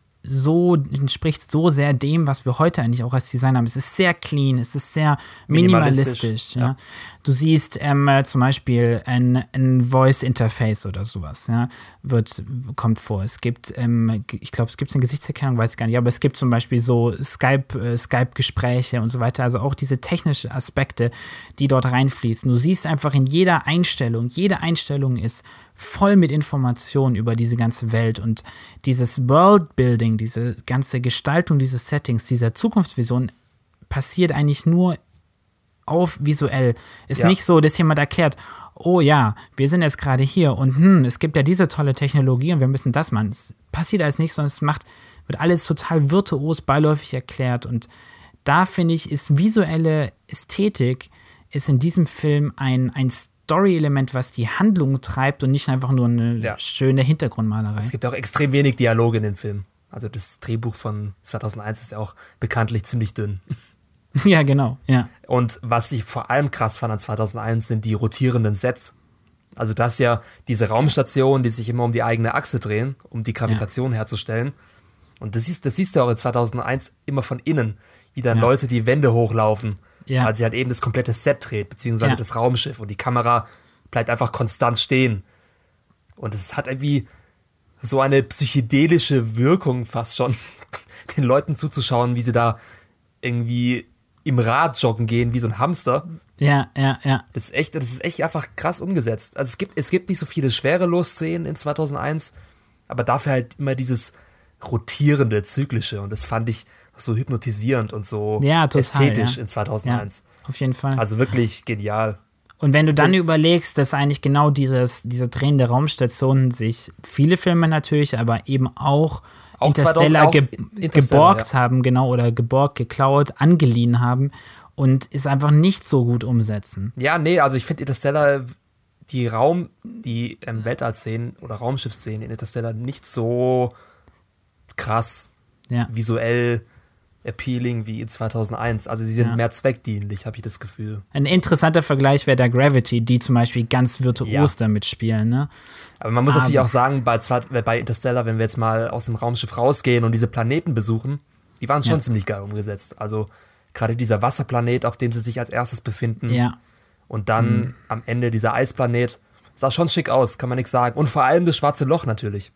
so entspricht so sehr dem, was wir heute eigentlich auch als Design haben. Es ist sehr clean, es ist sehr minimalistisch. Minimalistisch, ja. ja. Du siehst ähm, äh, zum Beispiel ein, ein Voice-Interface oder sowas, ja, wird, kommt vor. Es gibt, ähm, g- ich glaube, es gibt eine Gesichtserkennung, weiß ich gar nicht, aber es gibt zum Beispiel so Skype, äh, Skype-Gespräche und so weiter, also auch diese technischen Aspekte, die dort reinfließen. Du siehst einfach in jeder Einstellung, jede Einstellung ist voll mit Informationen über diese ganze Welt und dieses Worldbuilding, diese ganze Gestaltung dieses Settings, dieser Zukunftsvision passiert eigentlich nur auf visuell. Ist Ja. nicht so, dass jemand erklärt, oh ja, wir sind jetzt gerade hier und hm, es gibt ja diese tolle Technologie und wir müssen das machen. Es passiert alles nicht, sondern es macht, wird alles total virtuos, beiläufig erklärt und da finde ich, ist visuelle Ästhetik ist in diesem Film ein, ein Story-Element, was die Handlung treibt und nicht einfach nur eine Ja. schöne Hintergrundmalerei. Es gibt auch extrem wenig Dialoge in dem Film. Also das Drehbuch von zweitausendeins ist ja auch bekanntlich ziemlich dünn. Ja, genau, ja. Und was ich vor allem krass fand an zweitausendeins sind die rotierenden Sets. Also das ja diese Raumstationen, die sich immer um die eigene Achse drehen, um die Gravitation herzustellen. Und das siehst, das siehst du auch in zweitausendeins immer von innen, wie dann Ja. Leute die Wände hochlaufen, Ja. weil sie halt eben das komplette Set dreht, beziehungsweise Ja. das Raumschiff und die Kamera bleibt einfach konstant stehen. Und es hat irgendwie so eine psychedelische Wirkung fast schon, den Leuten zuzuschauen, wie sie da irgendwie im Rad joggen gehen, wie so ein Hamster. Ja, ja, ja. Das ist echt, das ist echt einfach krass umgesetzt. Also es gibt, es gibt nicht so viele Schwerelos-Szenen in zweitausendeins, aber dafür halt immer dieses rotierende, zyklische und das fand ich so hypnotisierend und so Ja, total, ästhetisch ja. in zweitausendeins. Auf jeden Fall. Also wirklich genial. Und wenn du dann überlegst, dass eigentlich genau dieses, diese drehende Raumstation sich viele Filme natürlich, aber eben auch, Auch Interstellar, zweitausend ge auch Interstellar, geborgt ja. haben, genau, oder geborgt, geklaut, angeliehen haben und es einfach nicht so gut umsetzen. Ja, nee, also ich finde Interstellar, die Raum, die ähm, Weltallszenen oder Raumschiffsszenen in Interstellar nicht so krass Ja. visuell appealing wie in zweitausendeins. Also sie sind Ja. mehr zweckdienlich, habe ich das Gefühl. Ein interessanter Vergleich wäre der Gravity, die zum Beispiel ganz virtuos Ja. damit spielen, ne? Aber man muss Aber- natürlich auch sagen, bei, zwei, bei Interstellar, wenn wir jetzt mal aus dem Raumschiff rausgehen und diese Planeten besuchen, die waren schon Ja. ziemlich geil umgesetzt. Also gerade dieser Wasserplanet, auf dem sie sich als erstes befinden Ja. und dann am Ende dieser Eisplanet, sah schon schick aus, kann man nichts sagen. Und vor allem das schwarze Loch natürlich.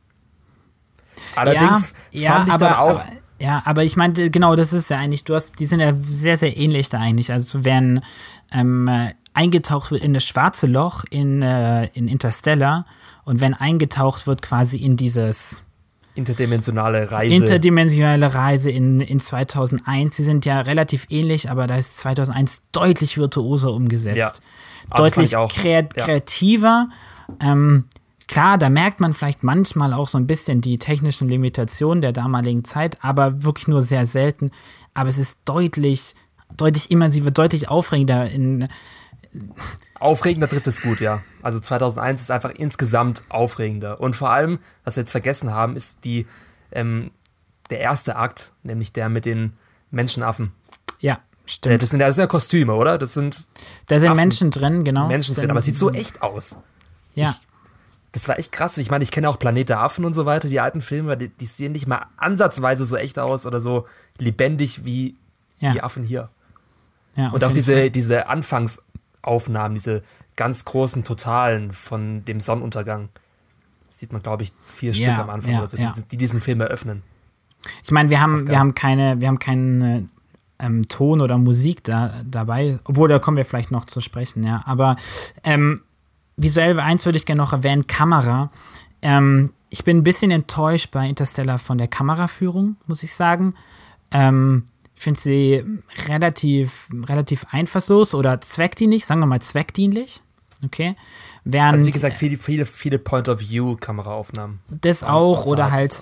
Allerdings ja, fand ich aber, dann auch, Aber, ja, aber ich meine, genau, das ist ja eigentlich, du hast, die sind ja sehr, sehr ähnlich da eigentlich. Also wenn ähm, äh, eingetaucht wird in das schwarze Loch in, äh, in Interstellar und wenn eingetaucht wird quasi in dieses interdimensionale Reise. interdimensionale Reise in, in zweitausendeins, die sind ja relativ ähnlich, aber da ist zweitausendeins deutlich virtuoser umgesetzt. Ja. Also fand Deutlich ich auch, kreat ja. kreativer. Ähm, klar, da merkt man vielleicht manchmal auch so ein bisschen die technischen Limitationen der damaligen Zeit, aber wirklich nur sehr selten. Aber es ist deutlich, deutlich immersiver, deutlich aufregender. In, Aufregender trifft es gut, ja. Also zweitausendeins ist einfach insgesamt aufregender. Und vor allem, was wir jetzt vergessen haben, ist die, ähm, der erste Akt, nämlich der mit den Menschenaffen. Ja, stimmt. Das sind, das sind ja Kostüme, oder? Das sind Da sind Affen. Menschen drin, genau. Menschen drin, aber es sieht so echt aus. Ja. Ich, das war echt krass. Ich meine, ich kenne auch Planet der Affen und so weiter, die alten Filme, die, die sehen nicht mal ansatzweise so echt aus oder so lebendig wie ja. die Affen hier. Ja, und auch diese, diese Anfangsaufnahmen, diese ganz großen Totalen von dem Sonnenuntergang. Sieht man, glaube ich, vier ja, Stück am Anfang ja, oder so, ja. die, die diesen Film eröffnen. Ich meine, wir haben, wir haben keine, wir haben keinen ähm, Ton oder Musik da, dabei, obwohl da kommen wir vielleicht noch zu sprechen, ja. Aber ähm, visuell eins würde ich gerne noch erwähnen, Kamera. Ähm, ich bin ein bisschen enttäuscht bei Interstellar von der Kameraführung, muss ich sagen. Ähm, ich finde sie relativ, relativ einfallslos oder zweckdienlich, sagen wir mal zweckdienlich. Okay. Während, also wie gesagt, viele, viele, viele Point-of-View-Kameraaufnahmen. Das auch, oder halt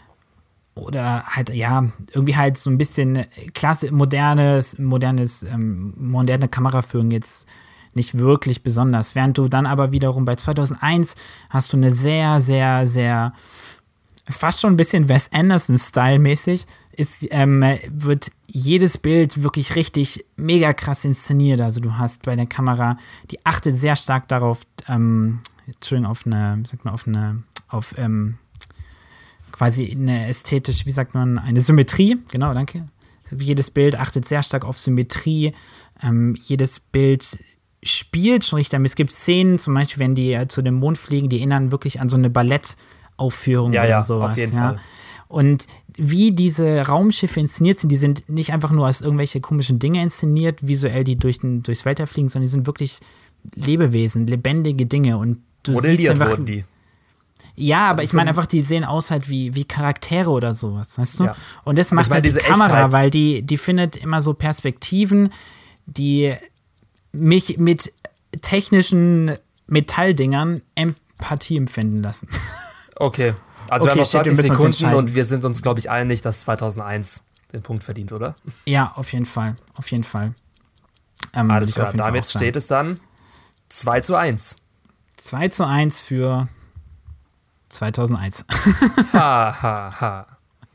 oder halt, ja, irgendwie halt so ein bisschen klasse, modernes, modernes, ähm, moderne Kameraführung jetzt nicht wirklich besonders. Während du dann aber wiederum bei zweitausendeins hast du eine sehr, sehr, sehr, fast schon ein bisschen Wes Anderson-Style-mäßig, ist, ähm, wird jedes Bild wirklich richtig mega krass inszeniert. Also du hast bei der Kamera, die achtet sehr stark darauf, ähm, Entschuldigung, auf eine, wie sagt man, auf eine, auf, ähm, quasi eine ästhetisch, wie sagt man, eine Symmetrie, genau, danke. Jedes Bild achtet sehr stark auf Symmetrie. Ähm, jedes Bild spielt schon richtig damit. Es gibt Szenen, zum Beispiel, wenn die äh, zu dem Mond fliegen, die erinnern wirklich an so eine Ballettaufführung ja, oder ja, sowas. Auf jeden ja. Fall. Und wie diese Raumschiffe inszeniert sind, die sind nicht einfach nur als irgendwelche komischen Dinge inszeniert, visuell, die durch den, durchs Weltall fliegen, sondern die sind wirklich Lebewesen, lebendige Dinge. Und du Modelliert siehst einfach, wurden die. Ja, aber ich meine einfach, die sehen aus halt wie, wie Charaktere oder sowas, weißt du? Ja. Und das macht ich mein, halt die diese Kamera, Echtheit. weil die, die findet immer so Perspektiven, die mich mit technischen Metalldingern Empathie empfinden lassen. Okay, also Okay, wir haben noch steht, wir zwanzig müssen uns Sekunden entscheiden. und wir sind uns, glaube ich, einig, dass zweitausendeins den Punkt verdient, oder? Ja, auf jeden Fall, auf jeden Fall. Ähm, Alles würde ich klar, auf jeden Fall damit auch sagen. steht es dann zwei zu eins. zwei zu eins für zweitausendeins. Ha, ha, ha.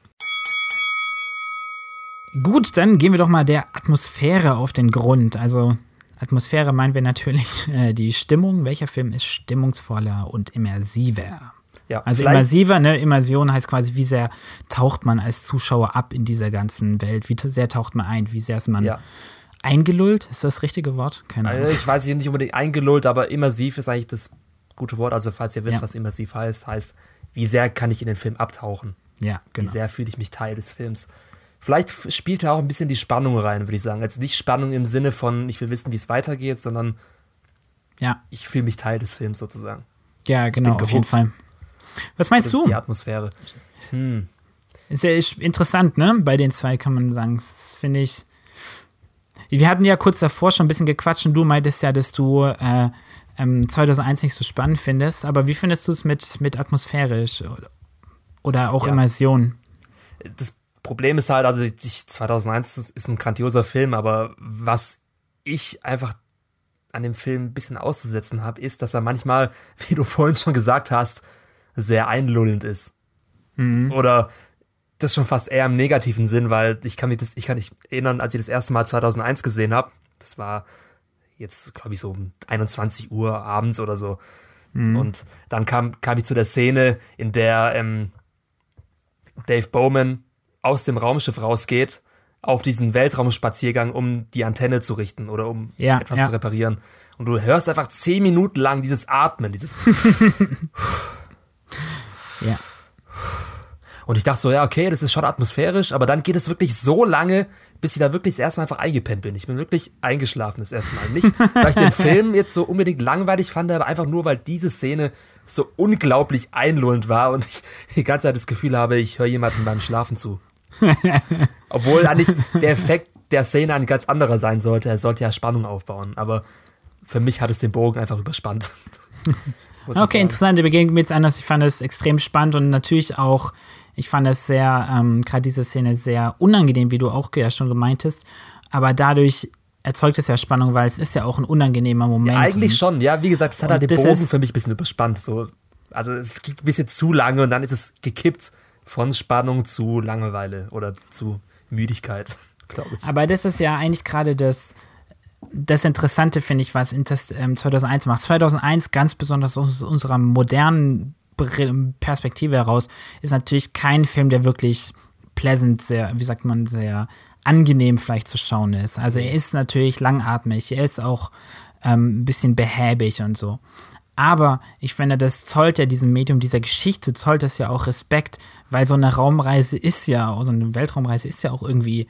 Gut, dann gehen wir doch mal der Atmosphäre auf den Grund. Also Atmosphäre meinen wir natürlich äh, die Stimmung. Welcher Film ist stimmungsvoller und immersiver? Ja, Also vielleicht- immersiver, ne? Immersion heißt quasi, wie sehr taucht man als Zuschauer ab in dieser ganzen Welt? Wie sehr taucht man ein? Wie sehr ist man Ja. eingelullt? Ist das das richtige Wort? Keine Ahnung. Also ich weiß nicht unbedingt eingelullt, aber immersiv ist eigentlich das gute Wort. Also falls ihr wisst, Ja. was immersiv heißt, heißt, wie sehr kann ich in den Film abtauchen? Ja, Wie genau. sehr fühle ich mich Teil des Films? Vielleicht f- spielt da auch ein bisschen die Spannung rein, würde ich sagen. Also nicht Spannung im Sinne von, ich will wissen, wie es weitergeht, sondern Ja, ich fühle mich Teil des Films sozusagen. ja, genau, bin auf jeden gehuckt. Fall. Was Das meinst ist du? die Atmosphäre. Hm. Ist ja ist interessant, ne? Bei den zwei kann man sagen. Das finde ich. Wir hatten ja kurz davor schon ein bisschen gequatscht und du meintest ja, dass du äh, ähm, zweitausendeins nicht so spannend findest. Aber wie findest du es mit, mit atmosphärisch oder, oder auch Ja. Immersion? Das Problem ist halt, also ich, zweitausendeins ist- ist ein grandioser Film, aber was ich einfach an dem Film ein bisschen auszusetzen habe, ist, dass er manchmal, wie du vorhin schon gesagt hast, sehr einlullend ist. Oder das schon fast eher im negativen Sinn, weil ich kann mich das, ich kann mich erinnern, als ich das erste Mal zweitausendeins gesehen habe, das war jetzt, glaube ich, so um einundzwanzig Uhr abends oder so. Und dann kam, kam ich zu der Szene, in der ähm, Dave Bowman aus dem Raumschiff rausgeht, auf diesen Weltraumspaziergang, um die Antenne zu richten oder um Ja, etwas ja. zu reparieren. Und du hörst einfach zehn Minuten lang dieses Atmen, dieses Ja. Und ich dachte so, ja, okay, das ist schon atmosphärisch, aber dann geht es wirklich so lange, bis ich da wirklich das erste Mal einfach eingepennt bin. Ich bin wirklich eingeschlafen das erste Mal. Nicht, weil ich den Film jetzt so unbedingt langweilig fand, aber einfach nur, weil diese Szene so unglaublich einlullend war und ich die ganze Zeit das Gefühl habe, ich höre jemandem beim Schlafen zu. Obwohl eigentlich der Effekt der Szene ein ganz anderer sein sollte. Er sollte ja Spannung aufbauen, aber für mich hat es den Bogen einfach überspannt. Muss ich Okay, sagen. interessant. Der begegnet mir jetzt anders. Ich fand es extrem spannend und natürlich auch, ich fand es sehr, ähm, gerade diese Szene sehr unangenehm, wie du auch ja schon gemeintest. Aber dadurch erzeugt es ja Spannung, weil es ist ja auch ein unangenehmer Moment. Ja, eigentlich schon, ja. Wie gesagt, es hat halt den das Bogen ist- für mich ein bisschen überspannt. So. Also es ging ein bisschen zu lange und dann ist es gekippt von Spannung zu Langeweile oder zu Müdigkeit, glaube ich. Aber das ist ja eigentlich gerade das, das Interessante, finde ich, was Interst- ähm, zweitausendeins macht. zweitausendeins, ganz besonders aus unserer modernen Br- Perspektive heraus, ist natürlich kein Film, der wirklich pleasant, sehr, wie sagt man, sehr angenehm vielleicht zu schauen ist. Also er ist natürlich langatmig, er ist auch ähm, ein bisschen behäbig und so. Aber ich finde, das zollt ja diesem Medium, dieser Geschichte, zollt das ja auch Respekt, weil so eine Raumreise ist ja, so eine Weltraumreise ist ja auch irgendwie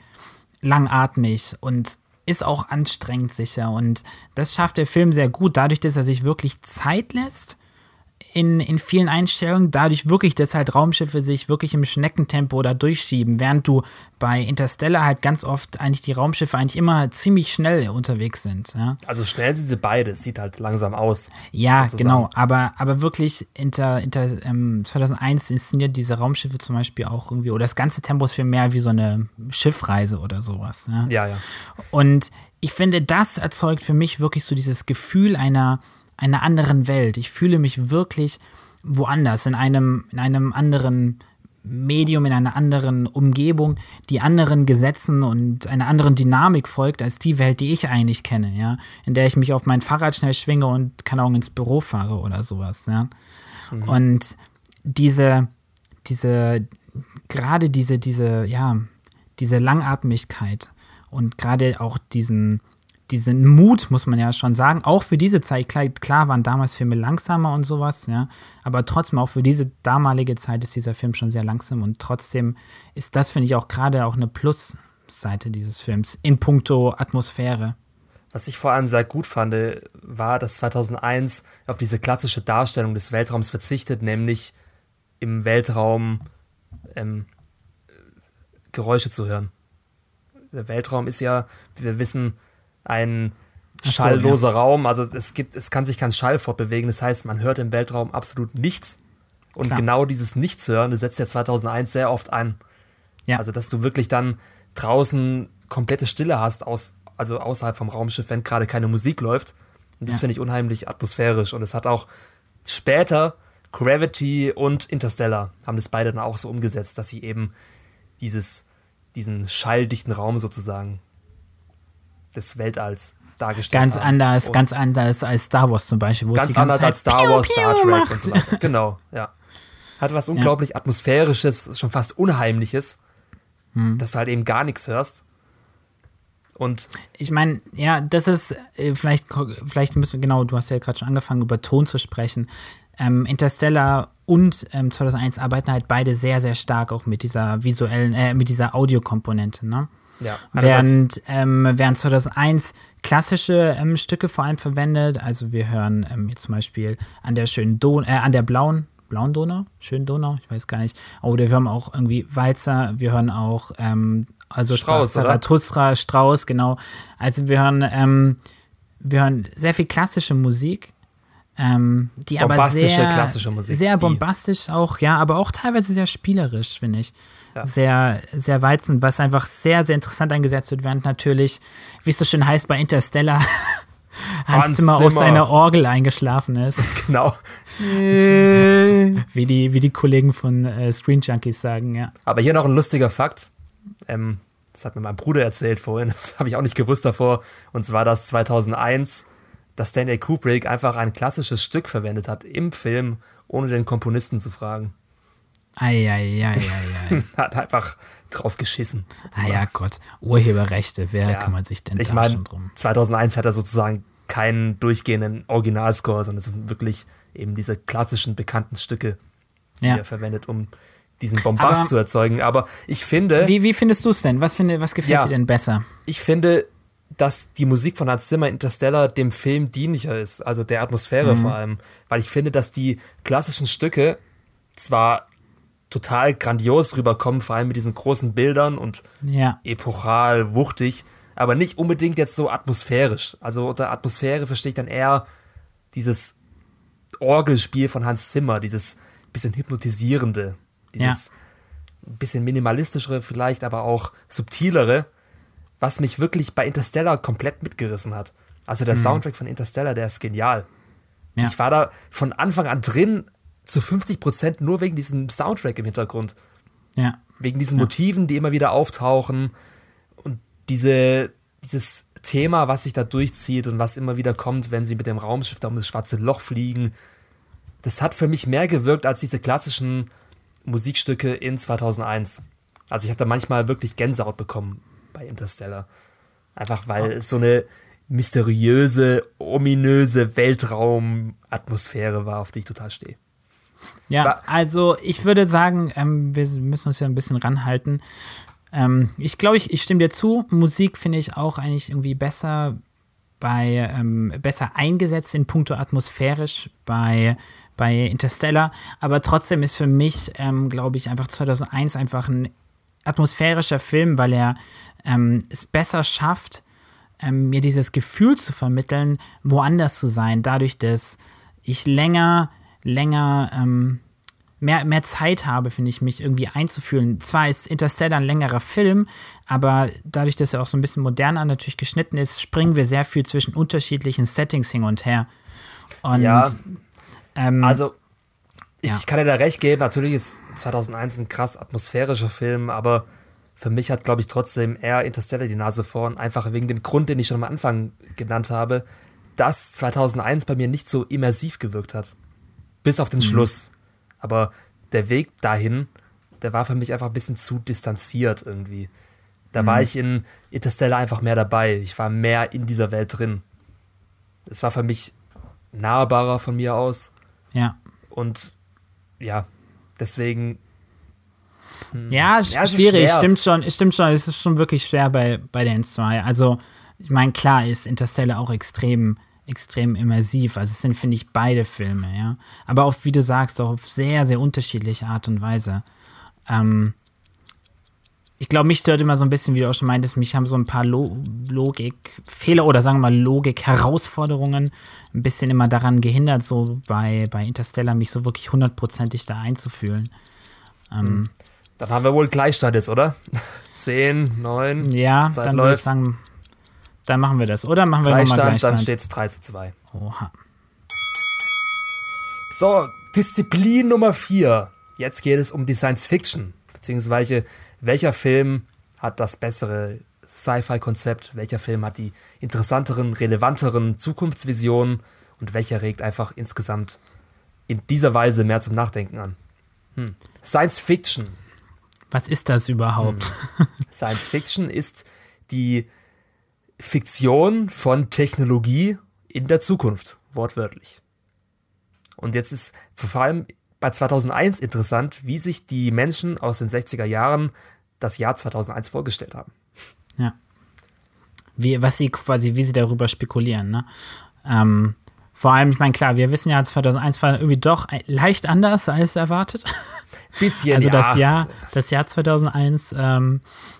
langatmig und ist auch anstrengend sicher. Und das schafft der Film sehr gut, dadurch, dass er sich wirklich Zeit lässt in, in vielen Einstellungen, dadurch wirklich, dass halt Raumschiffe sich wirklich im Schneckentempo da durchschieben, während du bei Interstellar halt ganz oft eigentlich die Raumschiffe eigentlich immer ziemlich schnell unterwegs sind. Ja, Also schnell sind sie beide, es sieht halt langsam aus. ja sozusagen. genau, aber, aber wirklich inter, inter, ähm, zweitausendeins inszeniert diese Raumschiffe zum Beispiel auch irgendwie, oder das ganze Tempo ist viel mehr wie so eine Schiffreise oder sowas. Ja? Ja, ja. Und ich finde, das erzeugt für mich wirklich so dieses Gefühl einer, einer anderen Welt. Ich fühle mich wirklich woanders, in einem, in einem anderen Medium, in einer anderen Umgebung, die anderen Gesetzen und einer anderen Dynamik folgt, als die Welt, die ich eigentlich kenne, ja, in der ich mich auf mein Fahrrad schnell schwinge und keine Ahnung ins Büro fahre oder sowas, ja. Mhm. Und diese, diese, gerade diese, diese, ja, diese Langatmigkeit und gerade auch diesen diesen Mut, muss man ja schon sagen, auch für diese Zeit, klar, klar waren damals Filme langsamer und sowas, ja, aber trotzdem auch für diese damalige Zeit ist dieser Film schon sehr langsam und trotzdem ist das, finde ich, auch gerade auch eine Plusseite dieses Films in puncto Atmosphäre. Was ich vor allem sehr gut fand, war, dass zweitausendeins auf diese klassische Darstellung des Weltraums verzichtet, nämlich im Weltraum ähm, Geräusche zu hören. Der Weltraum ist ja, wie wir wissen, ein so, schallloser ja. Raum, also es gibt, es kann sich kein Schall fortbewegen, das heißt, man hört im Weltraum absolut nichts und Klar. genau dieses Nichtshören, das setzt ja zweitausendeins sehr oft ein. Ja. Also, dass du wirklich dann draußen komplette Stille hast, aus, also außerhalb vom Raumschiff, wenn gerade keine Musik läuft. Und das ja. finde ich unheimlich atmosphärisch und es hat auch später Gravity und Interstellar haben das beide dann auch so umgesetzt, dass sie eben dieses, diesen schalldichten Raum sozusagen des Weltalls dargestellt ganz haben. Anders, und ganz anders als Star Wars zum Beispiel. Wo ganz es die ganze anders Zeit als Star Wars, Star Trek macht. und so weiter. Genau, ja. Hat was unglaublich ja. Atmosphärisches, schon fast Unheimliches, hm. dass du halt eben gar nichts hörst. Und ich meine, ja, das ist, äh, vielleicht, vielleicht müssen wir, genau, du hast ja gerade schon angefangen, über Ton zu sprechen. Ähm, Interstellar und ähm, zweitausendeins arbeiten halt beide sehr, sehr stark auch mit dieser visuellen, äh, mit dieser Audiokomponente, ne? Ja, während, ähm, während zweitausendeins klassische ähm, Stücke vor allem verwendet, also wir hören ähm, jetzt zum Beispiel an der schönen Donau, äh, an der blauen, blauen Donau, schönen Donau, ich weiß gar nicht, oder wir hören auch irgendwie Walzer, wir hören auch, ähm, also Strauß, Zarathustra, Strauß, genau, also wir hören, ähm, wir hören sehr viel klassische Musik, ähm, die aber sehr, klassische Musik. sehr bombastisch auch, ja, aber auch teilweise sehr spielerisch, finde ich. Ja. Sehr, sehr reizend, was einfach sehr, sehr interessant eingesetzt wird, während natürlich, wie es so schön heißt bei Interstellar, Hans, Hans Zimmer auf seiner Orgel eingeschlafen ist. Genau. wie, die, wie die Kollegen von äh, Screen Junkies sagen, ja. Aber hier noch ein lustiger Fakt. Ähm, das hat mir mein Bruder erzählt vorhin, das habe ich auch nicht gewusst davor. Und zwar, dass zweitausendeins, dass Stanley Kubrick einfach ein klassisches Stück verwendet hat im Film, ohne den Komponisten zu fragen. Eieieiei. Hat einfach drauf geschissen. Ah ja, Gott. Urheberrechte, wer ja. kümmert sich denn ich da mein, schon drum? zweitausendeins hat er sozusagen keinen durchgehenden Originalscore, sondern es sind wirklich eben diese klassischen, bekannten Stücke, die ja. er verwendet, um diesen Bombast Aber, zu erzeugen. Aber ich finde... Wie, wie findest du es denn? Was, finde, was gefällt ja, dir denn besser? Ich finde, dass die Musik von Hans Zimmer Interstellar dem Film dienlicher ist, also der Atmosphäre mhm. vor allem. Weil ich finde, dass die klassischen Stücke zwar total grandios rüberkommen, vor allem mit diesen großen Bildern und ja. epochal, wuchtig, aber nicht unbedingt jetzt so atmosphärisch. Also unter Atmosphäre verstehe ich dann eher dieses Orgelspiel von Hans Zimmer, dieses bisschen hypnotisierende, dieses ja. bisschen minimalistischere vielleicht, aber auch subtilere, was mich wirklich bei Interstellar komplett mitgerissen hat. Also der mhm. Soundtrack von Interstellar, der ist genial. Ja. Ich war da von Anfang an drin, zu fünfzig Prozent nur wegen diesem Soundtrack im Hintergrund. Ja. Wegen diesen ja. Motiven, die immer wieder auftauchen und diese, dieses Thema, was sich da durchzieht und was immer wieder kommt, wenn sie mit dem Raumschiff da um das schwarze Loch fliegen. Das hat für mich mehr gewirkt als diese klassischen Musikstücke in zweitausendeins. Also ich habe da manchmal wirklich Gänsehaut bekommen bei Interstellar. Einfach weil es so eine mysteriöse, ominöse Weltraumatmosphäre war, auf die ich total stehe. Ja, war, also ich würde sagen, ähm, wir müssen uns ja ein bisschen ranhalten. Ähm, ich glaube, ich, ich stimme dir zu. Musik finde ich auch eigentlich irgendwie besser bei ähm, besser eingesetzt in puncto atmosphärisch bei, bei Interstellar. Aber trotzdem ist für mich, ähm, glaube ich, einfach zweitausendeins einfach ein atmosphärischer Film, weil er ähm, es besser schafft, ähm, mir dieses Gefühl zu vermitteln, woanders zu sein, dadurch, dass ich länger, länger, ähm, mehr, mehr Zeit habe, finde ich, mich irgendwie einzufühlen. Zwar ist Interstellar ein längerer Film, aber dadurch, dass er auch so ein bisschen moderner natürlich geschnitten ist, springen wir sehr viel zwischen unterschiedlichen Settings hin und her. Und, ja, ähm, also ich ja. kann dir da recht geben, natürlich ist zweitausendeins ein krass atmosphärischer Film, aber für mich hat, glaube ich, trotzdem eher Interstellar die Nase vorn, einfach wegen dem Grund, den ich schon am Anfang genannt habe, dass zweitausendeins bei mir nicht so immersiv gewirkt hat. Bis auf den mhm. Schluss. Aber der Weg dahin, der war für mich einfach ein bisschen zu distanziert irgendwie. Da mhm. war ich in Interstellar einfach mehr dabei. Ich war mehr in dieser Welt drin. Es war für mich nahbarer von mir aus. Ja. Und ja, deswegen. Hm, ja, ja schwierig, stimmt schon, stimmt schon, es ist schon wirklich schwer bei, bei den zwei. Also, ich meine, klar ist Interstellar auch extrem, extrem immersiv. Also, es sind, finde ich, beide Filme, ja. Aber auch, wie du sagst, auch auf sehr, sehr unterschiedliche Art und Weise. Ähm, ich glaube, mich stört immer so ein bisschen, wie du auch schon meintest, mich haben so ein paar Lo- Logikfehler oder sagen wir mal Logik-Herausforderungen ein bisschen immer daran gehindert, so bei, bei Interstellar mich so wirklich hundertprozentig da einzufühlen. Ähm, Dann haben wir wohl Gleichstand jetzt, oder? Zehn, neun, ja, Zeit dann läuft. würde ich sagen, dann machen wir das. Oder machen wir nochmal Gleichstand, Gleichstand? dann steht es drei zu zwei. Oha. So, Disziplin Nummer vier. Jetzt geht es um die Science Fiction. Beziehungsweise, welcher Film hat das bessere Sci-Fi-Konzept? Welcher Film hat die interessanteren, relevanteren Zukunftsvisionen? Und welcher regt einfach insgesamt in dieser Weise mehr zum Nachdenken an? Hm. Science Fiction. Was ist das überhaupt? Hm. Science Fiction ist die Fiktion von Technologie in der Zukunft, wortwörtlich. Und jetzt ist vor allem bei zweitausendeins interessant, wie sich die Menschen aus den sechziger Jahren das Jahr zweitausendeins vorgestellt haben. Ja. Wie, was sie quasi, wie sie darüber spekulieren, ne? Ähm, vor allem, ich meine, klar, wir wissen ja, zweitausendeins war irgendwie doch leicht anders als erwartet. Bisschen, also ja. das Jahr, das Jahr zweitausendeins, ähm,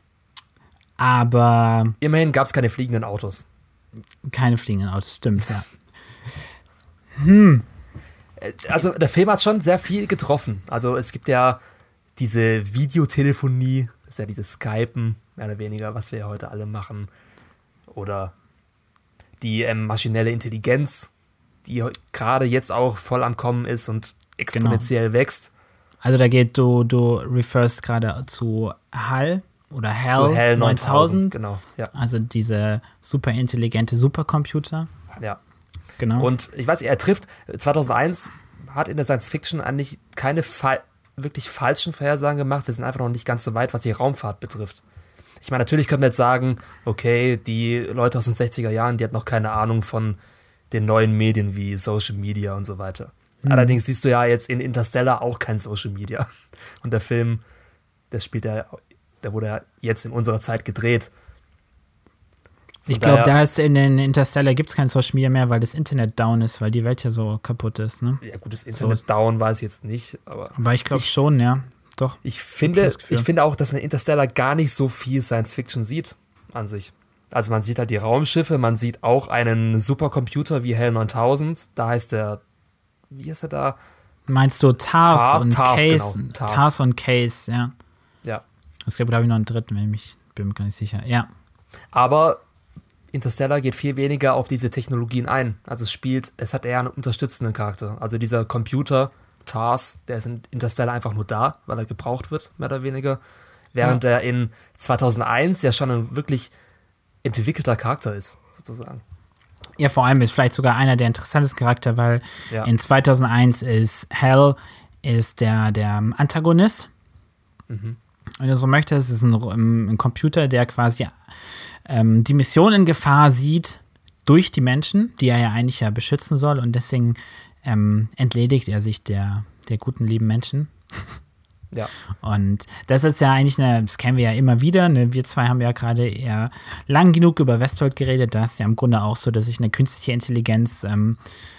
aber immerhin gab es keine fliegenden Autos. Keine fliegenden Autos, stimmt, ja. Hm. Also der Film hat schon sehr viel getroffen. Also es gibt ja diese Videotelefonie, das ist ja dieses Skypen, mehr oder weniger, was wir ja heute alle machen. Oder die ähm, maschinelle Intelligenz, die gerade jetzt auch voll am Kommen ist und exponentiell genau. wächst. Also da geht, du, du referst gerade zu HAL oder HAL, zu HAL neuntausend, neuntausend, genau. Ja. Also diese superintelligente Supercomputer. Ja. Genau. Und ich weiß, er trifft, zweitausendeins hat in der Science Fiction eigentlich keine fa- wirklich falschen Vorhersagen gemacht. Wir sind einfach noch nicht ganz so weit, was die Raumfahrt betrifft. Ich meine, natürlich können wir jetzt sagen, okay, die Leute aus den sechziger Jahren, die hatten noch keine Ahnung von den neuen Medien wie Social Media und so weiter. Mhm. Allerdings siehst du ja jetzt in Interstellar auch kein Social Media. Und der Film, der spielt ja, der wurde ja jetzt in unserer Zeit gedreht. Ich glaube, da ist in den Interstellar gibt es kein Social Media mehr, weil das Internet down ist, weil die Welt ja so kaputt ist, ne? Ja gut, das Internet so. down war es jetzt nicht, aber... Aber ich glaube schon, ja. Doch. Ich finde, ich finde auch, dass man in Interstellar gar nicht so viel Science-Fiction sieht an sich. Also man sieht halt die Raumschiffe, man sieht auch einen Supercomputer wie HAL neuntausend, da heißt der, wie heißt er da? Meinst du Tars, Tars und Tars, Case? Genau. Tars. Tars und Case, ja. Ja. Ich glaube, da habe ich noch einen dritten, wenn ich mich, bin mir gar nicht sicher, ja. Aber Interstellar geht viel weniger auf diese Technologien ein. Also es spielt, es hat eher einen unterstützenden Charakter. Also dieser Computer, T A R S, der ist in Interstellar einfach nur da, weil er gebraucht wird, mehr oder weniger. Während ja. er in zweitausendeins ja schon ein wirklich entwickelter Charakter ist, sozusagen. Ja, vor allem ist vielleicht sogar einer der interessantesten Charakter, weil ja. in zweitausendeins ist Hal ist der, der Antagonist. Mhm. Wenn du so möchtest, ist ein, ein Computer, der quasi ähm, die Mission in Gefahr sieht durch die Menschen, die er ja eigentlich ja beschützen soll. Und deswegen ähm, entledigt er sich der, der guten, lieben Menschen. Ja. Und das ist ja eigentlich eine, das kennen wir ja immer wieder, ne? Wir zwei haben ja gerade eher lang genug über Westworld geredet, da ist ja im Grunde auch so, dass sich eine künstliche Intelligenz ähm,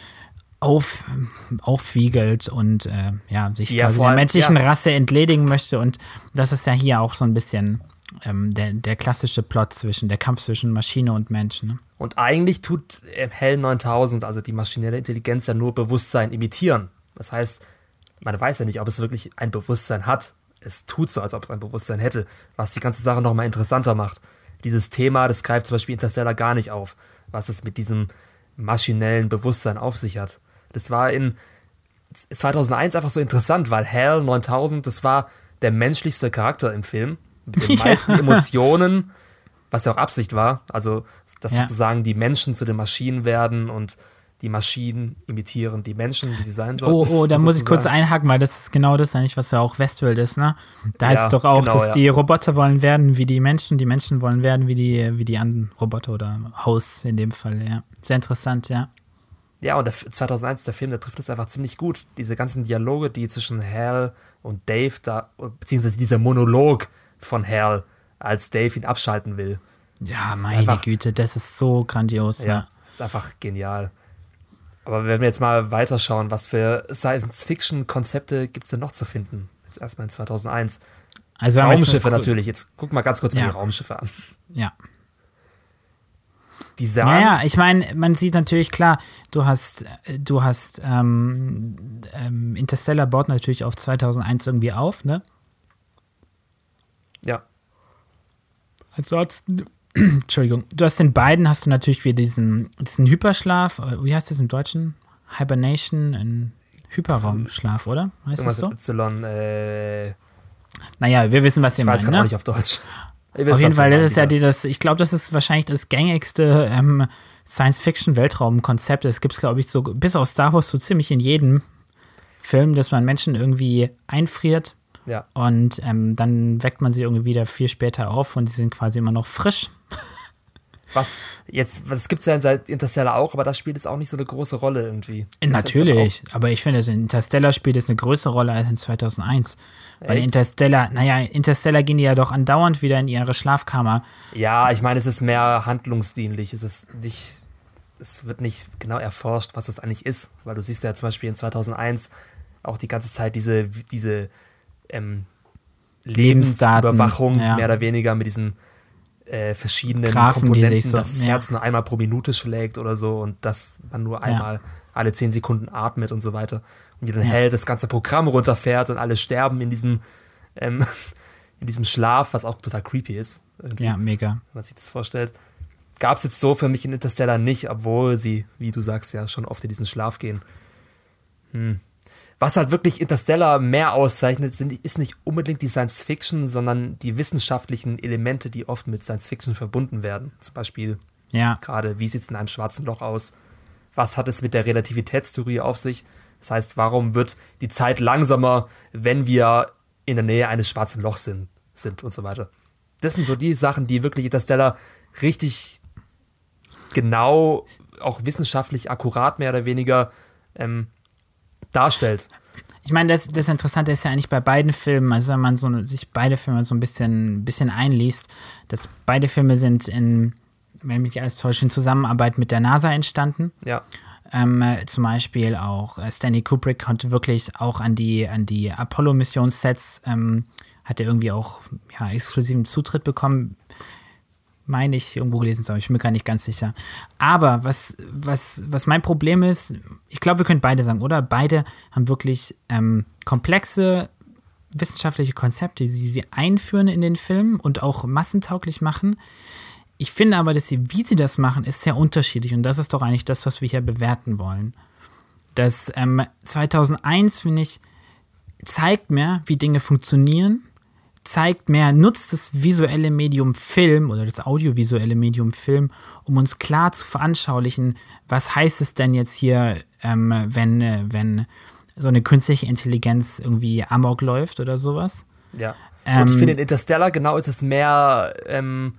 auf, aufwiegelt und äh, ja, sich ja, quasi allem, der menschlichen ja. Rasse entledigen möchte. Und das ist ja hier auch so ein bisschen ähm, der, der klassische Plot zwischen, der Kampf zwischen Maschine und Mensch. Ne? Und eigentlich tut äh, HAL neuntausend, also die maschinelle Intelligenz, ja nur Bewusstsein imitieren. Das heißt, man weiß ja nicht, ob es wirklich ein Bewusstsein hat. Es tut so, als ob es ein Bewusstsein hätte, was die ganze Sache nochmal interessanter macht. Dieses Thema, das greift zum Beispiel Interstellar gar nicht auf, was es mit diesem maschinellen Bewusstsein auf sich hat. Das war in zweitausendeins einfach so interessant, weil HAL neuntausend, das war der menschlichste Charakter im Film, mit den meisten ja. Emotionen, was ja auch Absicht war. Also, dass ja. sozusagen die Menschen zu den Maschinen werden und die Maschinen imitieren die Menschen, wie sie sein sollen. Oh, oh, da muss ich kurz einhaken, weil das ist genau das eigentlich, was ja auch Westworld ist, ne? Da heißt ja, es doch auch, genau, dass ja. die Roboter wollen werden wie die Menschen, die Menschen wollen werden wie die, wie die anderen Roboter oder Hosts in dem Fall, ja. Sehr interessant, ja. Ja, und der zweitausendeins, der Film, der trifft es einfach ziemlich gut. Diese ganzen Dialoge, die zwischen Hal und Dave da, beziehungsweise dieser Monolog von Hal, als Dave ihn abschalten will. Ja, meine einfach, Güte, das ist so grandios, ja. Ja, ist einfach genial. Aber wenn wir jetzt mal weiterschauen, was für Science-Fiction-Konzepte gibt es denn noch zu finden? Jetzt erstmal in zweitausendeins. Also Raumschiffe natürlich. Jetzt guck mal ganz kurz mal ja. die Raumschiffe an. Ja. Die sahen naja, ich meine, man sieht natürlich, klar, du hast, du hast ähm, ähm, Interstellar baut natürlich auf zweitausendeins irgendwie auf, ne? Ja. Ansonsten Entschuldigung, du hast in beiden hast du natürlich wieder diesen, diesen Hyperschlaf, wie heißt das im Deutschen? Hibernation, ein Hyperraumschlaf, oder? Heißt Irgendwas das so? Y, äh naja, wir wissen, was ihr meint, ne? Ich weiß gerade auch nicht auf Deutsch. Auf jeden Fall, das ist ja dieses, ich glaube, das ist wahrscheinlich das gängigste ähm, Science-Fiction-Weltraum-Konzept. Es gibt es, glaube ich, so, bis auf Star Wars so ziemlich in jedem Film, dass man Menschen irgendwie einfriert. Ja. Und ähm, dann weckt man sie irgendwie wieder viel später auf und die sind quasi immer noch frisch. Was jetzt, das gibt es ja seit Interstellar auch, aber das spielt es auch nicht so eine große Rolle irgendwie. Das Natürlich, aber ich finde, in Interstellar spielt es eine größere Rolle als in zweitausendeins. Echt? Weil Interstellar, naja, Interstellar gehen die ja doch andauernd wieder in ihre Schlafkammer. Ja, ich meine, es ist mehr handlungsdienlich. Es ist nicht, es wird nicht genau erforscht, was das eigentlich ist, weil du siehst ja zum Beispiel in zweitausendeins auch die ganze Zeit diese, diese ähm, Lebensüberwachung, ja. mehr oder weniger mit diesen äh, verschiedenen Grafen, Komponenten, so, dass das ja. Herz nur einmal pro Minute schlägt oder so und dass man nur einmal ja. alle zehn Sekunden atmet und so weiter. Und wie dann ja. Hal das ganze Programm runterfährt und alle sterben in diesem, ähm, in diesem Schlaf, was auch total creepy ist. Irgendwie, ja, mega. wenn man sich das vorstellt. Gab es jetzt so für mich in Interstellar nicht, obwohl sie, wie du sagst, ja schon oft in diesen Schlaf gehen. Hm. Was halt wirklich Interstellar mehr auszeichnet, sind, ist nicht unbedingt die Science-Fiction, sondern die wissenschaftlichen Elemente, die oft mit Science-Fiction verbunden werden. Zum Beispiel ja. gerade, wie sieht es in einem schwarzen Loch aus? Was hat es mit der Relativitätstheorie auf sich? Das heißt, warum wird die Zeit langsamer, wenn wir in der Nähe eines schwarzen Lochs sind, sind und so weiter. Das sind so die Sachen, die wirklich Interstellar richtig genau, auch wissenschaftlich akkurat mehr oder weniger ähm, darstellt. Ich meine, das, das Interessante ist ja eigentlich bei beiden Filmen, also wenn man so, sich beide Filme so ein bisschen, bisschen einliest, dass beide Filme sind in, wenn mich alles täuscht, in Zusammenarbeit mit der NASA entstanden. Ja. Ähm, zum Beispiel auch Stanley Kubrick konnte wirklich auch an die, an die Apollo-Missionssets, ähm, hat er irgendwie auch ja, exklusiven Zutritt bekommen. Meine ich, irgendwo gelesen zu haben, ich bin mir gar nicht ganz sicher. Aber was, was, was mein Problem ist, ich glaube, wir können beide sagen, oder? Beide haben wirklich ähm, komplexe wissenschaftliche Konzepte, die sie einführen in den Film und auch massentauglich machen. Ich finde aber, dass sie, wie sie das machen, ist sehr unterschiedlich. Und das ist doch eigentlich das, was wir hier bewerten wollen. Das ähm, zweitausendeins, finde ich, zeigt mir, wie Dinge funktionieren, zeigt mehr, nutzt das visuelle Medium Film oder das audiovisuelle Medium Film, um uns klar zu veranschaulichen, was heißt es denn jetzt hier, ähm, wenn, äh, wenn so eine künstliche Intelligenz irgendwie amok läuft oder sowas. Ja. Ähm, Und ich finde, in Interstellar genau ist es mehr ähm,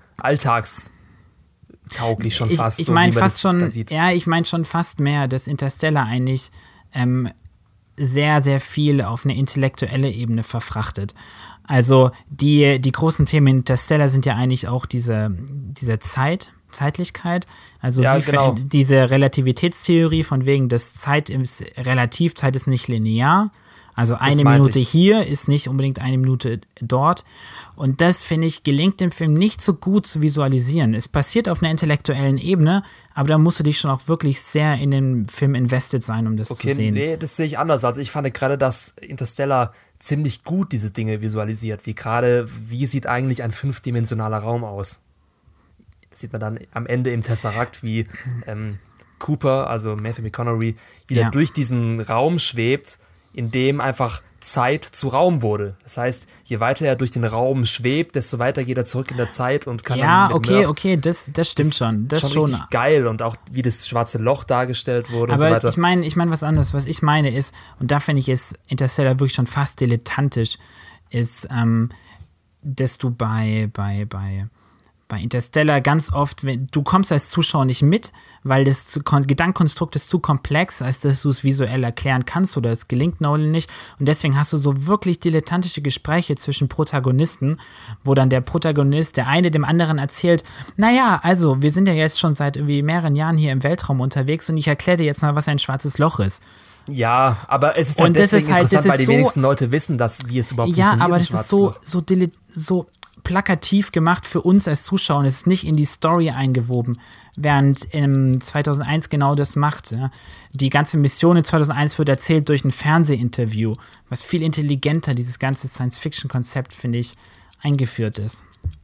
alltagstauglich schon ich, fast. Ich so, meine wie man fast das schon, da sieht. ja, ich meine schon fast mehr, dass Interstellar eigentlich ähm, sehr, sehr viel auf eine intellektuelle Ebene verfrachtet. Also die, die großen Themen in Interstellar sind ja eigentlich auch diese, diese Zeit, Zeitlichkeit. Also Ja, wie genau. ver- diese Relativitätstheorie von wegen, dass Zeit ist relativ, Zeit ist nicht linear. Also eine meinte Minute ich. hier ist nicht unbedingt eine Minute dort. Und das, finde ich, gelingt dem Film nicht so gut zu visualisieren. Es passiert auf einer intellektuellen Ebene, aber da musst du dich schon auch wirklich sehr in den Film invested sein, um das Okay, zu sehen. nee, das sehe ich anders. Also ich fand gerade, dass Interstellar ziemlich gut diese Dinge visualisiert. Wie gerade, wie sieht eigentlich ein fünfdimensionaler Raum aus? Sieht man dann am Ende im Tesseract, wie ähm, Cooper, also Matthew McConaughey, wieder Ja. durch diesen Raum schwebt, in dem einfach Zeit zu Raum wurde. Das heißt, je weiter er durch den Raum schwebt, desto weiter geht er zurück in der Zeit und kann Ja, dann mit okay, Murph- okay, das, das stimmt ist schon. Das schon schon. richtig geil und auch wie das schwarze Loch dargestellt wurde und so Aber weiter. ich meine, ich meine was anderes. Was ich meine ist, und da finde ich es Interstellar wirklich schon fast dilettantisch, ist, ähm, dass du bei, bei, bei, bei Interstellar ganz oft, wenn, du kommst als Zuschauer nicht mit, weil das zu- Kon- Gedankenkonstrukt ist zu komplex, als dass du es visuell erklären kannst oder es gelingt Nolan nicht. Und deswegen hast du so wirklich dilettantische Gespräche zwischen Protagonisten, wo dann der Protagonist, der eine dem anderen erzählt, naja, also wir sind ja jetzt schon seit irgendwie mehreren Jahren hier im Weltraum unterwegs und ich erkläre dir jetzt mal, was ein schwarzes Loch ist. Ja, aber es ist halt Und das deswegen ist halt- das interessant, ist weil die so- wenigsten Leute wissen, dass, wie es überhaupt Ja, funktioniert. aber ein das ist schwarzes so, Loch. so, dili- so plakativ gemacht für uns als Zuschauer und es ist nicht in die Story eingewoben, während in zweitausendeins genau das macht. Ja. Die ganze Mission in zweitausendeins wird erzählt durch ein Fernsehinterview, was viel intelligenter dieses ganze Science-Fiction-Konzept, finde ich, eingeführt ist.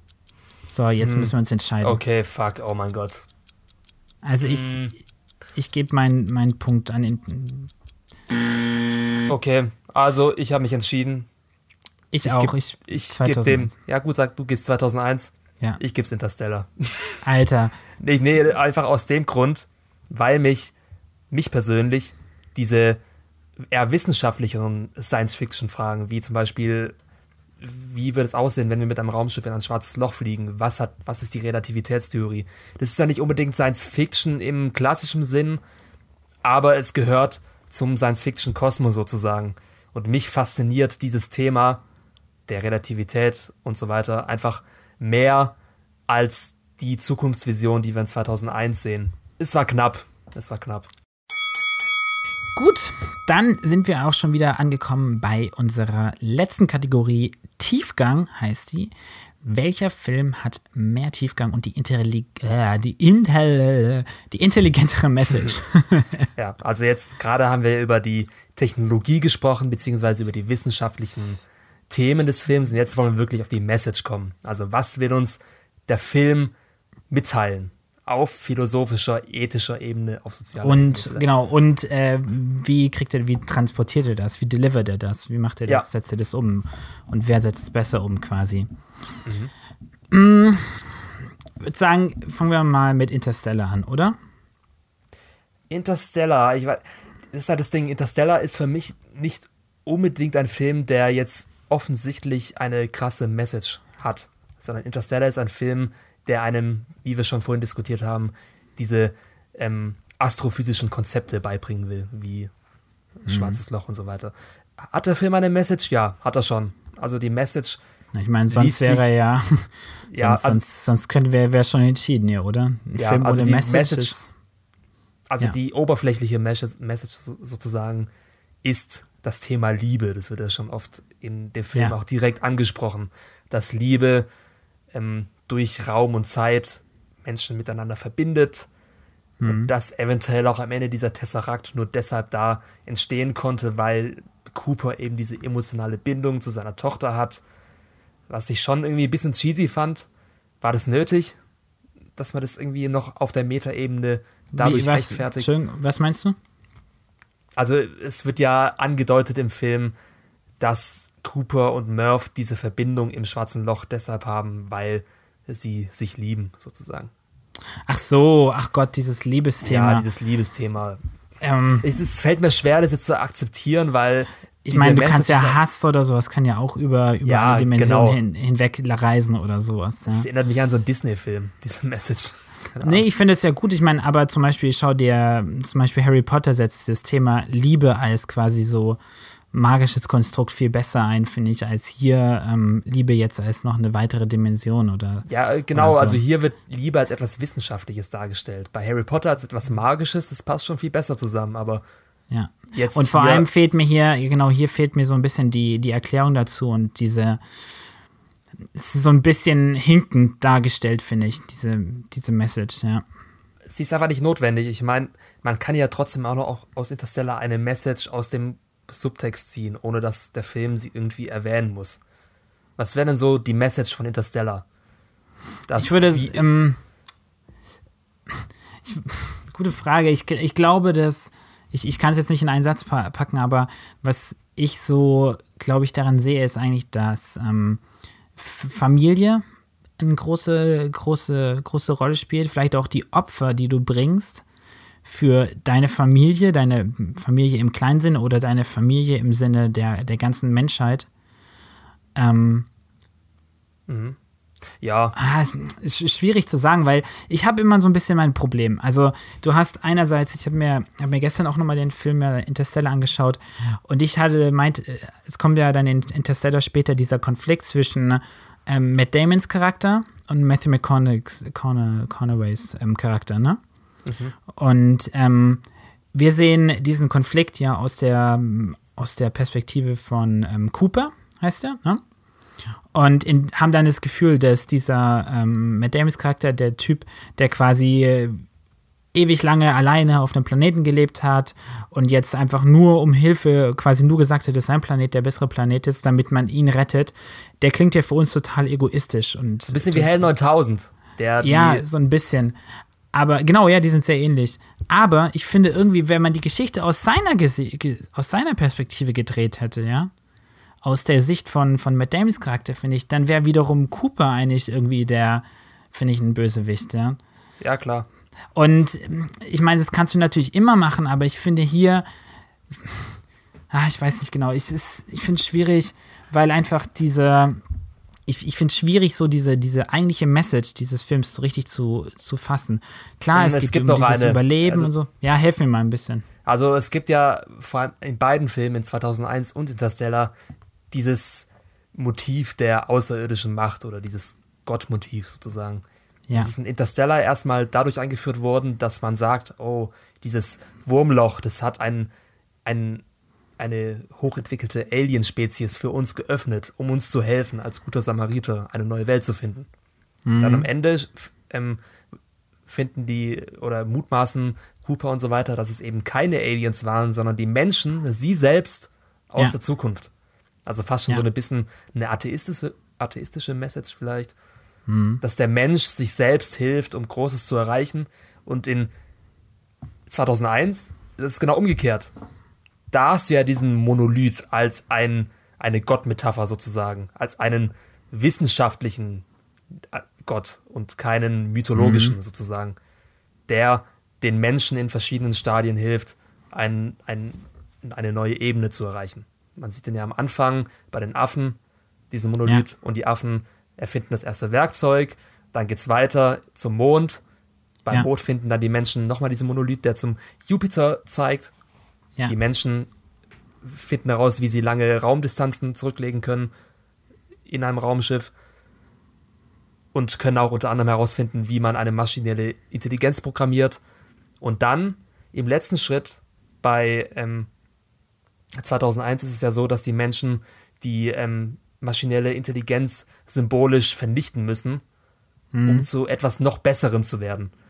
So, jetzt müssen wir uns entscheiden. Okay, fuck, oh mein Gott. Also ich, Hm. ich gebe meinen meinen Punkt an. In, Okay, also ich habe mich entschieden. ich, Ich auch. geb- ich Ich gebe dem, zweitausendeins. ja gut, sag, du gibst zweitausendeins, Ja. ich gib's Interstellar. Alter. Nee, nee, einfach aus dem Grund, weil mich, mich persönlich, diese eher wissenschaftlicheren Science-Fiction-Fragen, wie zum Beispiel, wie wird es aussehen, wenn wir mit einem Raumschiff in ein schwarzes Loch fliegen? Was hat, was ist die Relativitätstheorie? Das ist ja nicht unbedingt Science-Fiction im klassischen Sinn, aber es gehört zum Science-Fiction-Kosmos sozusagen. Und mich fasziniert dieses Thema der Relativität und so weiter einfach mehr als die Zukunftsvision, die wir in zweitausendeins sehen. Es war knapp. Es war knapp. Gut, dann sind wir auch schon wieder angekommen bei unserer letzten Kategorie. Tiefgang heißt die. Welcher Film hat mehr Tiefgang und die, Interli äh, die, Intel die intelligentere Message? Ja, also jetzt gerade haben wir über die Technologie gesprochen, beziehungsweise über die wissenschaftlichen Themen des Films. Und jetzt wollen wir wirklich auf die Message kommen. Also was will uns der Film mitteilen? Auf philosophischer, ethischer Ebene, auf sozialer Und Ebene. genau, und äh, wie kriegt er, wie transportiert er das? Wie delivert er das? Wie macht er das? Ja. Setzt er das um? Und wer setzt es besser um quasi? Mhm. Ich würde sagen, fangen wir mal mit Interstellar an, oder? Interstellar, ich weiß, das ist halt das Ding, Interstellar ist für mich nicht unbedingt ein Film, der jetzt offensichtlich eine krasse Message hat, sondern Interstellar ist ein Film, der einem, wie wir schon vorhin diskutiert haben, diese ähm, astrophysischen Konzepte beibringen will, wie schwarzes Loch und so weiter. Hat der Film eine Message? Ja, hat er schon. Also die Message, Ich meine, sonst Liest wäre er sich- ja, ja, sonst, also, sonst, sonst könnte wäre wär schon entschieden hier, oder? Ein Ja, Film also ohne die Message, Message- ist, also ja. die oberflächliche Message, Message so- sozusagen ist das Thema Liebe. Das wird ja schon oft in dem Film Ja. auch direkt angesprochen, dass Liebe ähm, durch Raum und Zeit Menschen miteinander verbindet Mhm. und dass eventuell auch am Ende dieser Tesseract nur deshalb da entstehen konnte, weil Cooper eben diese emotionale Bindung zu seiner Tochter hat, was ich schon irgendwie ein bisschen cheesy fand. War das nötig, dass man das irgendwie noch auf der Metaebene dadurch Wie, was, rechtfertigt. Entschuldigung, was meinst du? Also es wird ja angedeutet im Film, dass Cooper und Murph diese Verbindung im Schwarzen Loch deshalb haben, weil sie sich lieben, sozusagen. Ach so, ach Gott, dieses Liebesthema. Ja, dieses Liebesthema. Ähm, es, es fällt mir schwer, das jetzt zu akzeptieren, weil ich meine, du kannst Message ja Hass oder sowas, kann ja auch über, über Ja, eine Dimension genau. hin, hinweg reisen oder sowas. Ja. Das erinnert mich an so einen Disney-Film, diese Message. Keine Nee, Ahnung. ich finde es ja gut. Ich meine, aber zum Beispiel, schau dir, zum Beispiel Harry Potter setzt das Thema Liebe als quasi so magisches Konstrukt viel besser ein, finde ich, als hier ähm, Liebe jetzt als noch eine weitere Dimension oder. Ja, genau, oder so. also hier wird Liebe als etwas Wissenschaftliches dargestellt. Bei Harry Potter als etwas Magisches, das passt schon viel besser zusammen, aber Ja. jetzt Und vor hier, allem fehlt mir hier, genau hier fehlt mir so ein bisschen die, die Erklärung dazu und diese, es ist so ein bisschen hinkend dargestellt, finde ich, diese, diese Message, ja. sie ist einfach nicht notwendig. Ich meine, man kann ja trotzdem auch noch auch aus Interstellar eine Message aus dem Subtext ziehen, ohne dass der Film sie irgendwie erwähnen muss. Was wäre denn so die Message von Interstellar? Dass Ich würde, wie- ähm, ich, gute Frage, ich, ich glaube, dass, ich, ich kann es jetzt nicht in einen Satz pa- packen, aber was ich so, glaube ich, daran sehe, ist eigentlich, dass ähm, F- Familie eine große, große, große Rolle spielt. Vielleicht auch die Opfer, die du bringst für deine Familie, deine Familie im kleinen Sinne oder deine Familie im Sinne der, der ganzen Menschheit. Ähm, ja, Ah, es ist schwierig zu sagen, weil ich habe immer so ein bisschen mein Problem. Also du hast einerseits, ich habe mir, hab mir gestern auch nochmal den Film äh, Interstellar angeschaut und ich hatte meint, äh, es kommt ja dann in Interstellar später dieser Konflikt zwischen ähm, Matt Damons Charakter und Matthew McConaughey's Conner, Conaways ähm, Charakter, ne? Und ähm, wir sehen diesen Konflikt ja aus der, aus der Perspektive von ähm, Cooper, heißt er, ne? Und in, haben dann das Gefühl, dass dieser ähm, Matt Damons Charakter, der Typ, der quasi äh, ewig lange alleine auf einem Planeten gelebt hat und jetzt einfach nur um Hilfe quasi nur gesagt hat, dass sein Planet der bessere Planet ist, damit man ihn rettet, der klingt ja für uns total egoistisch. Und ein bisschen wie Hell neuntausend. Der, die, ja, so ein bisschen. Aber genau, ja, die sind sehr ähnlich. Aber ich finde irgendwie, wenn man die Geschichte aus seiner, Gese- ge- aus seiner Perspektive gedreht hätte, ja, aus der Sicht von, von Matt Damons Charakter, finde ich, dann wäre wiederum Cooper eigentlich irgendwie der, finde ich, ein Bösewicht, ja. ja, klar. Und ähm, ich meine, das kannst du natürlich immer machen, aber ich finde hier, ah, ich weiß nicht genau, ich, es- ich finde es schwierig, weil einfach diese, ich, ich finde es schwierig, so diese, diese eigentliche Message dieses Films so richtig zu, zu fassen. Klar, Und es, es geht gibt um noch dieses eine, Überleben also- und so. Ja, helf mir mal ein bisschen. Also es gibt ja vor allem in beiden Filmen, in zweitausendeins und Interstellar, dieses Motiv der außerirdischen Macht oder dieses Gottmotiv sozusagen. Ja. Das ist in Interstellar erstmal dadurch eingeführt worden, dass man sagt, oh, dieses Wurmloch, das hat ein, ein, eine hochentwickelte Alien-Spezies für uns geöffnet, um uns zu helfen, als guter Samariter eine neue Welt zu finden. Dann am Ende f- ähm, finden die oder mutmaßen Cooper und so weiter, dass es eben keine Aliens waren, sondern die Menschen, sie selbst aus Ja. der Zukunft. Also fast schon Ja. so ein bisschen eine atheistische, atheistische Message vielleicht, dass der Mensch sich selbst hilft, um Großes zu erreichen. Und in zweitausendeins ist es genau umgekehrt. Da hast du ja diesen Monolith als ein, eine Gottmetapher sozusagen, als einen wissenschaftlichen Gott und keinen mythologischen sozusagen, der den Menschen in verschiedenen Stadien hilft, ein, ein, eine neue Ebene zu erreichen. Man sieht den ja am Anfang bei den Affen, diesen Monolith, Ja. und die Affen erfinden das erste Werkzeug, dann geht's weiter zum Mond. Beim Ja. Mond finden dann die Menschen nochmal diesen Monolith, der zum Jupiter zeigt. Ja. Die Menschen finden heraus, wie sie lange Raumdistanzen zurücklegen können in einem Raumschiff und können auch unter anderem herausfinden, wie man eine maschinelle Intelligenz programmiert. Und dann im letzten Schritt bei ähm, zweitausendeins ist es ja so, dass die Menschen die ähm, maschinelle Intelligenz symbolisch vernichten müssen, um zu etwas noch Besserem zu werden.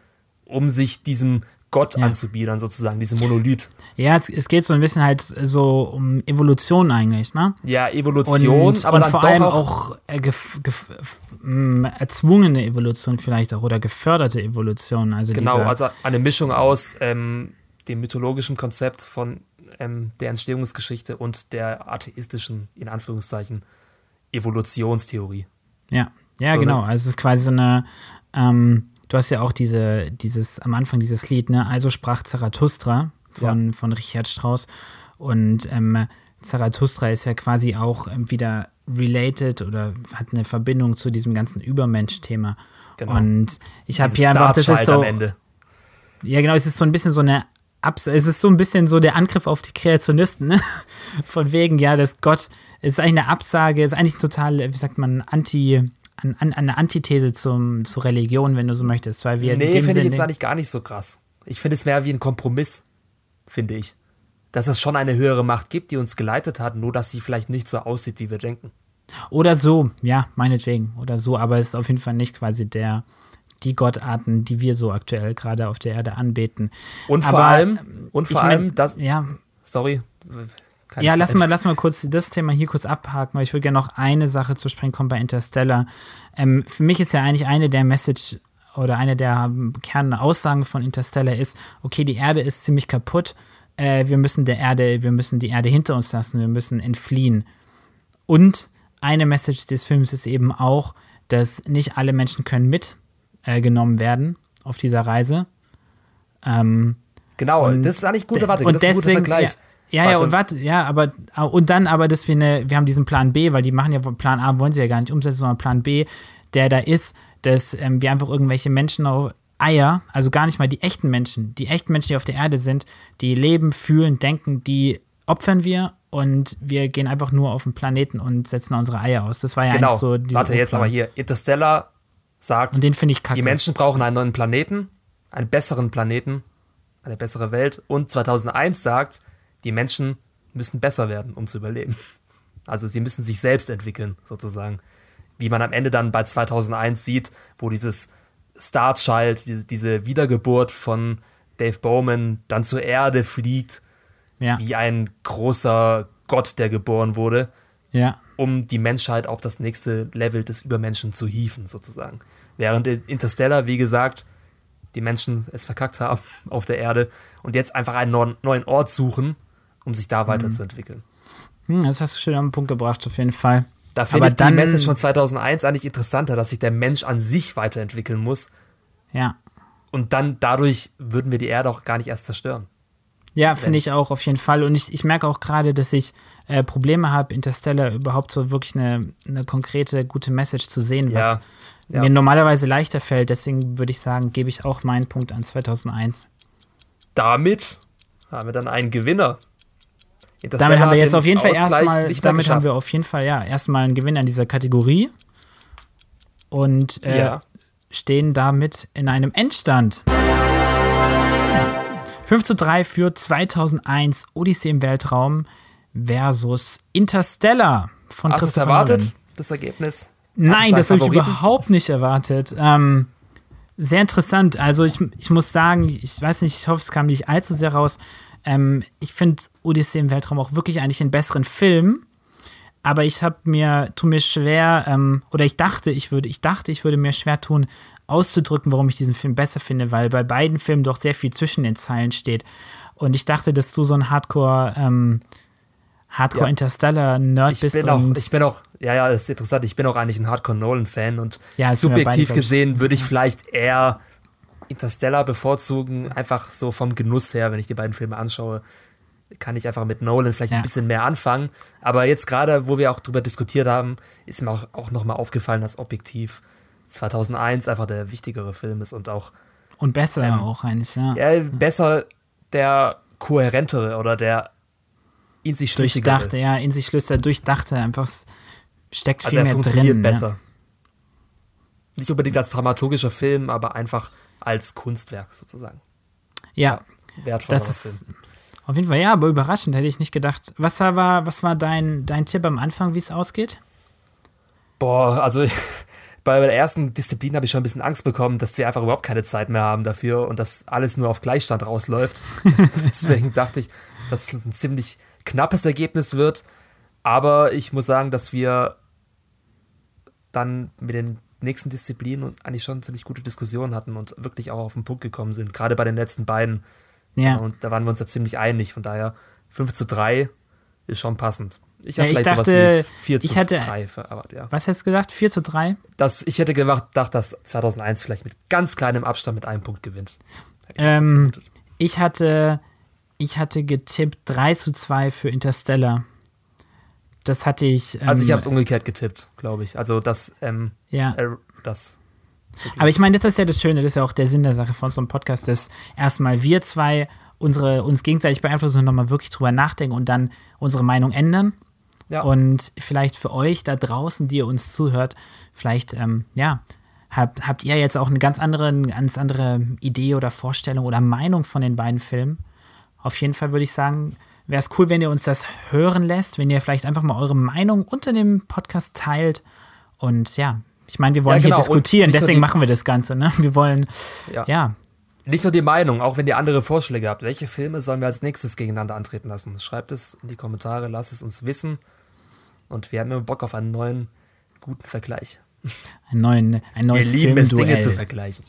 um sich diesem Gott Ja. anzubiedern, sozusagen, diesem Monolith. Ja, es, es geht so ein bisschen halt so um Evolution eigentlich, ne? Ja, Evolution, und, aber und dann vor doch allem auch, auch äh, gef, gef, ähm, erzwungene Evolution vielleicht auch oder geförderte Evolution. Also genau, diese, also eine Mischung aus ähm, dem mythologischen Konzept von ähm, der Entstehungsgeschichte und der atheistischen, in Anführungszeichen, Evolutionstheorie. ja, ja, so genau. eine- Also es ist quasi so eine, ähm, du hast ja auch diese, dieses, am Anfang dieses Lied, ne? Also sprach Zarathustra von, von Richard Strauss. Und ähm, Zarathustra ist ja quasi auch ähm, wieder related oder hat eine Verbindung zu diesem ganzen Übermensch-Thema. Genau. Und ich habe Dieses hier einfach, das ist Startschalt so, am Ende. ja genau, es ist so ein bisschen so eine Abs es ist so ein bisschen so der Angriff auf die Kreationisten, ne? Von wegen, ja, das Gott ist eigentlich eine Absage, ist eigentlich total, wie sagt man, anti, an, an, eine Antithese zum, zur Religion, wenn du so möchtest. Weil wir in Nee, dem finde ich Sinne- jetzt eigentlich gar nicht so krass. Ich finde es mehr wie ein Kompromiss, finde ich. Dass es schon eine höhere Macht gibt, die uns geleitet hat, nur dass sie vielleicht nicht so aussieht, wie wir denken. Oder so, ja, meinetwegen. Oder so, aber es ist auf jeden Fall nicht quasi der, die Gottarten, die wir so aktuell gerade auf der Erde anbeten. Und vor Aber, allem, und vor ich mein, allem, das, Ja, sorry. keine ja Zeit. lass, mal, lass mal kurz das Thema hier kurz abhaken, weil ich würde gerne noch eine Sache zu sprechen kommen bei Interstellar. Ähm, für mich ist ja eigentlich eine der Message oder eine der Kernaussagen von Interstellar ist, okay, die Erde ist ziemlich kaputt, äh, wir müssen der Erde, wir müssen die Erde hinter uns lassen, wir müssen entfliehen. Und eine Message des Films ist eben auch, dass nicht alle Menschen können mitgenommen äh, werden auf dieser Reise. Ähm, Genau, und das ist eigentlich gut, warte, und das ist ein guter deswegen, Vergleich. Ja, ja, ja, und warte, ja, aber und dann aber, dass wir eine, wir haben diesen Plan B, weil die machen ja Plan A, wollen sie ja gar nicht umsetzen, sondern Plan B, der da ist, dass ähm, wir einfach irgendwelche Menschen auf Eier, also gar nicht mal die echten Menschen, die echten Menschen, die auf der Erde sind, die leben, fühlen, denken, die opfern wir und wir gehen einfach nur auf den Planeten und setzen unsere Eier aus. Das war ja Genau, eigentlich so dieser warte, jetzt Urplan. aber hier. Interstellar sagt, Und den finde ich kacke. die Menschen brauchen einen neuen Planeten, einen besseren Planeten, eine bessere Welt. Und zweitausendeins sagt, die Menschen müssen besser werden, um zu überleben. Also sie müssen sich selbst entwickeln, sozusagen. Wie man am Ende dann bei zweitausendeins sieht, wo dieses Star Child, diese, diese Wiedergeburt von Dave Bowman dann zur Erde fliegt, ja. wie ein großer Gott, der geboren wurde, ja. um die Menschheit auf das nächste Level des Übermenschen zu hieven, sozusagen. Während in Interstellar, wie gesagt, die Menschen es verkackt haben auf der Erde und jetzt einfach einen neuen, neuen Ort suchen, um sich da weiterzuentwickeln. Hm, das hast du schön auf den Punkt gebracht, auf jeden Fall. Da finde Aber ich die dann- Message von zweitausendeins eigentlich interessanter, dass sich der Mensch an sich weiterentwickeln muss Ja. und dann dadurch würden wir die Erde auch gar nicht erst zerstören. Ja, finde ich auch auf jeden Fall. Und ich, ich merke auch gerade, dass ich äh, Probleme habe, Interstellar überhaupt so wirklich eine, eine konkrete, gute Message zu sehen, was Ja, ja. mir normalerweise leichter fällt. Deswegen würde ich sagen, gebe ich auch meinen Punkt an zweitausendeins. Damit haben wir dann einen Gewinner. Interstellar Damit haben wir hat jetzt den auf jeden Fall Ausgleich erstmal, nicht mehr damit haben geschafft. wir auf jeden Fall, ja, erstmal einen Gewinn an dieser Kategorie. Und äh, Ja. stehen damit in einem Endstand. fünf zu drei für zweitausendeins Odyssee im Weltraum versus Interstellar von Hast du es Christopher erwartet, Nolan. das Ergebnis? Nein, Hattest du das einen habe ich Favoriten? überhaupt nicht erwartet. Ähm, sehr interessant. Also ich, ich muss sagen, ich weiß nicht, ich hoffe, es kam nicht allzu sehr raus. Ähm, ich finde Odyssee im Weltraum auch wirklich eigentlich einen besseren Film. Aber ich habe mir, tu mir schwer, ähm, oder ich dachte, ich würde, ich dachte, ich würde mir schwer tun, auszudrücken, warum ich diesen Film besser finde, weil bei beiden Filmen doch sehr viel zwischen den Zeilen steht. Und ich dachte, dass du so ein Hardcore, ähm, Hardcore Ja. Interstellar-Nerd Ich bist. bin, auch, und ich bin auch, ja, ja, das ist interessant, ich bin auch eigentlich ein Hardcore-Nolan-Fan und Ja, das sind wir beide, subjektiv glaub ich. gesehen würde ich vielleicht eher Interstellar bevorzugen, einfach so vom Genuss her, wenn ich die beiden Filme anschaue, kann ich einfach mit Nolan vielleicht Ja. ein bisschen mehr anfangen. Aber jetzt gerade, wo wir auch drüber diskutiert haben, ist mir auch, auch nochmal aufgefallen, dass objektiv zweitausendeins einfach der wichtigere Film ist und auch Und besser Ähm, auch eigentlich, ja. ja, besser der kohärentere oder der in sich schlüssigere. Durchdachte, ja, in sich schlüssig, durchdachte, einfach es steckt Also viel er mehr funktioniert drin. besser. Nicht unbedingt als dramaturgischer Film, aber einfach als Kunstwerk sozusagen. Ja, ja Wertvoller das ist Film. auf jeden Fall, ja, aber überraschend, hätte ich nicht gedacht. Was war, was war dein, dein Tipp am Anfang, wie es ausgeht? Boah, also bei der ersten Disziplin habe ich schon ein bisschen Angst bekommen, dass wir einfach überhaupt keine Zeit mehr haben dafür und dass alles nur auf Gleichstand rausläuft. Deswegen dachte ich, dass es ein ziemlich knappes Ergebnis wird. Aber ich muss sagen, dass wir dann mit den nächsten Disziplinen eigentlich schon ziemlich gute Diskussionen hatten und wirklich auch auf den Punkt gekommen sind. Gerade bei den letzten beiden. Ja. Und da waren wir uns ja ziemlich einig. Von daher fünf zu drei ist schon passend. Ich habe Ja, ich vielleicht dachte, sowas wie vier zu ich hatte- drei erwartet, ja. Was hast du gesagt? vier zu drei? Das, ich hätte gedacht, dass zweitausendeins vielleicht mit ganz kleinem Abstand mit einem Punkt gewinnt. Hätte ich jetzt Ähm, vermutet. ich hatte, ich hatte getippt drei zu zwei für Interstellar. Das hatte ich. Ähm, Also ich habe es umgekehrt getippt, glaube ich. Also das, ähm, ja. äh, das. Aber ich meine, das ist ja das Schöne, das ist ja auch der Sinn der Sache von so einem Podcast, dass erstmal wir zwei unsere, uns gegenseitig beeinflussen und nochmal wirklich drüber nachdenken und dann unsere Meinung ändern. Ja. Und vielleicht für euch da draußen, die ihr uns zuhört, vielleicht, ähm, ja, habt, habt ihr jetzt auch eine ganz andere, eine ganz andere Idee oder Vorstellung oder Meinung von den beiden Filmen. Auf jeden Fall würde ich sagen, wäre es cool, wenn ihr uns das hören lässt, wenn ihr vielleicht einfach mal eure Meinung unter dem Podcast teilt. Und ja, ich meine, wir wollen Ja, genau. hier diskutieren, Und nicht nur deswegen die- machen wir das Ganze. Ne? Wir wollen, Ja. ja, Nicht nur die Meinung, auch wenn ihr andere Vorschläge habt. Welche Filme sollen wir als nächstes gegeneinander antreten lassen? Schreibt es in die Kommentare, lasst es uns wissen. Und wir haben immer Bock auf einen neuen, guten Vergleich. ein, neuen, ein neues wir lieben es, Dinge Filmduell. zu vergleichen.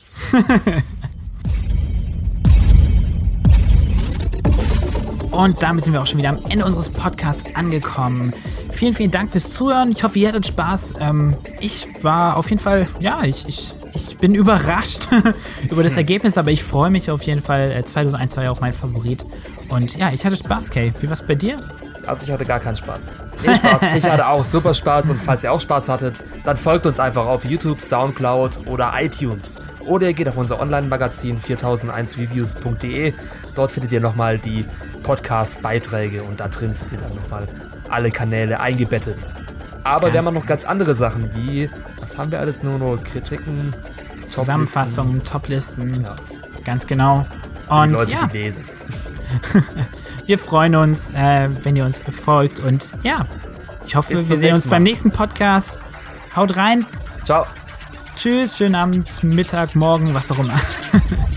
Und damit sind wir auch schon wieder am Ende unseres Podcasts angekommen. Vielen, vielen Dank fürs Zuhören. Ich hoffe, ihr hattet Spaß. Ähm, ich war auf jeden Fall, ja, ich, ich, ich bin überrascht über das Ergebnis, aber ich freue mich auf jeden Fall. Äh, zweitausendeins war ja auch mein Favorit. Und ja, ich hatte Spaß, Kay. Wie war's bei dir? Also ich hatte gar keinen Spaß. Nee, Spaß. Ich hatte auch super Spaß und falls ihr auch Spaß hattet, dann folgt uns einfach auf YouTube, Soundcloud oder iTunes. Oder ihr geht auf unser Online-Magazin viertausendeins reviews punkt de. Dort findet ihr nochmal die Podcast-Beiträge und da drin findet ihr dann nochmal alle Kanäle eingebettet. Aber Ganz wir haben auch noch ganz andere Sachen wie, was haben wir alles nur noch? Kritiken, Toplisten, Zusammenfassungen, Toplisten. Ja. Ganz genau. die Und Leute, ja, die lesen. wir freuen uns, äh, wenn ihr uns folgt. Und ja, ich hoffe, Bis wir zum sehen uns nächsten beim Mal. nächsten Podcast. Haut rein. Ciao. Tschüss, schönen Abend, Mittag, Morgen, was auch immer.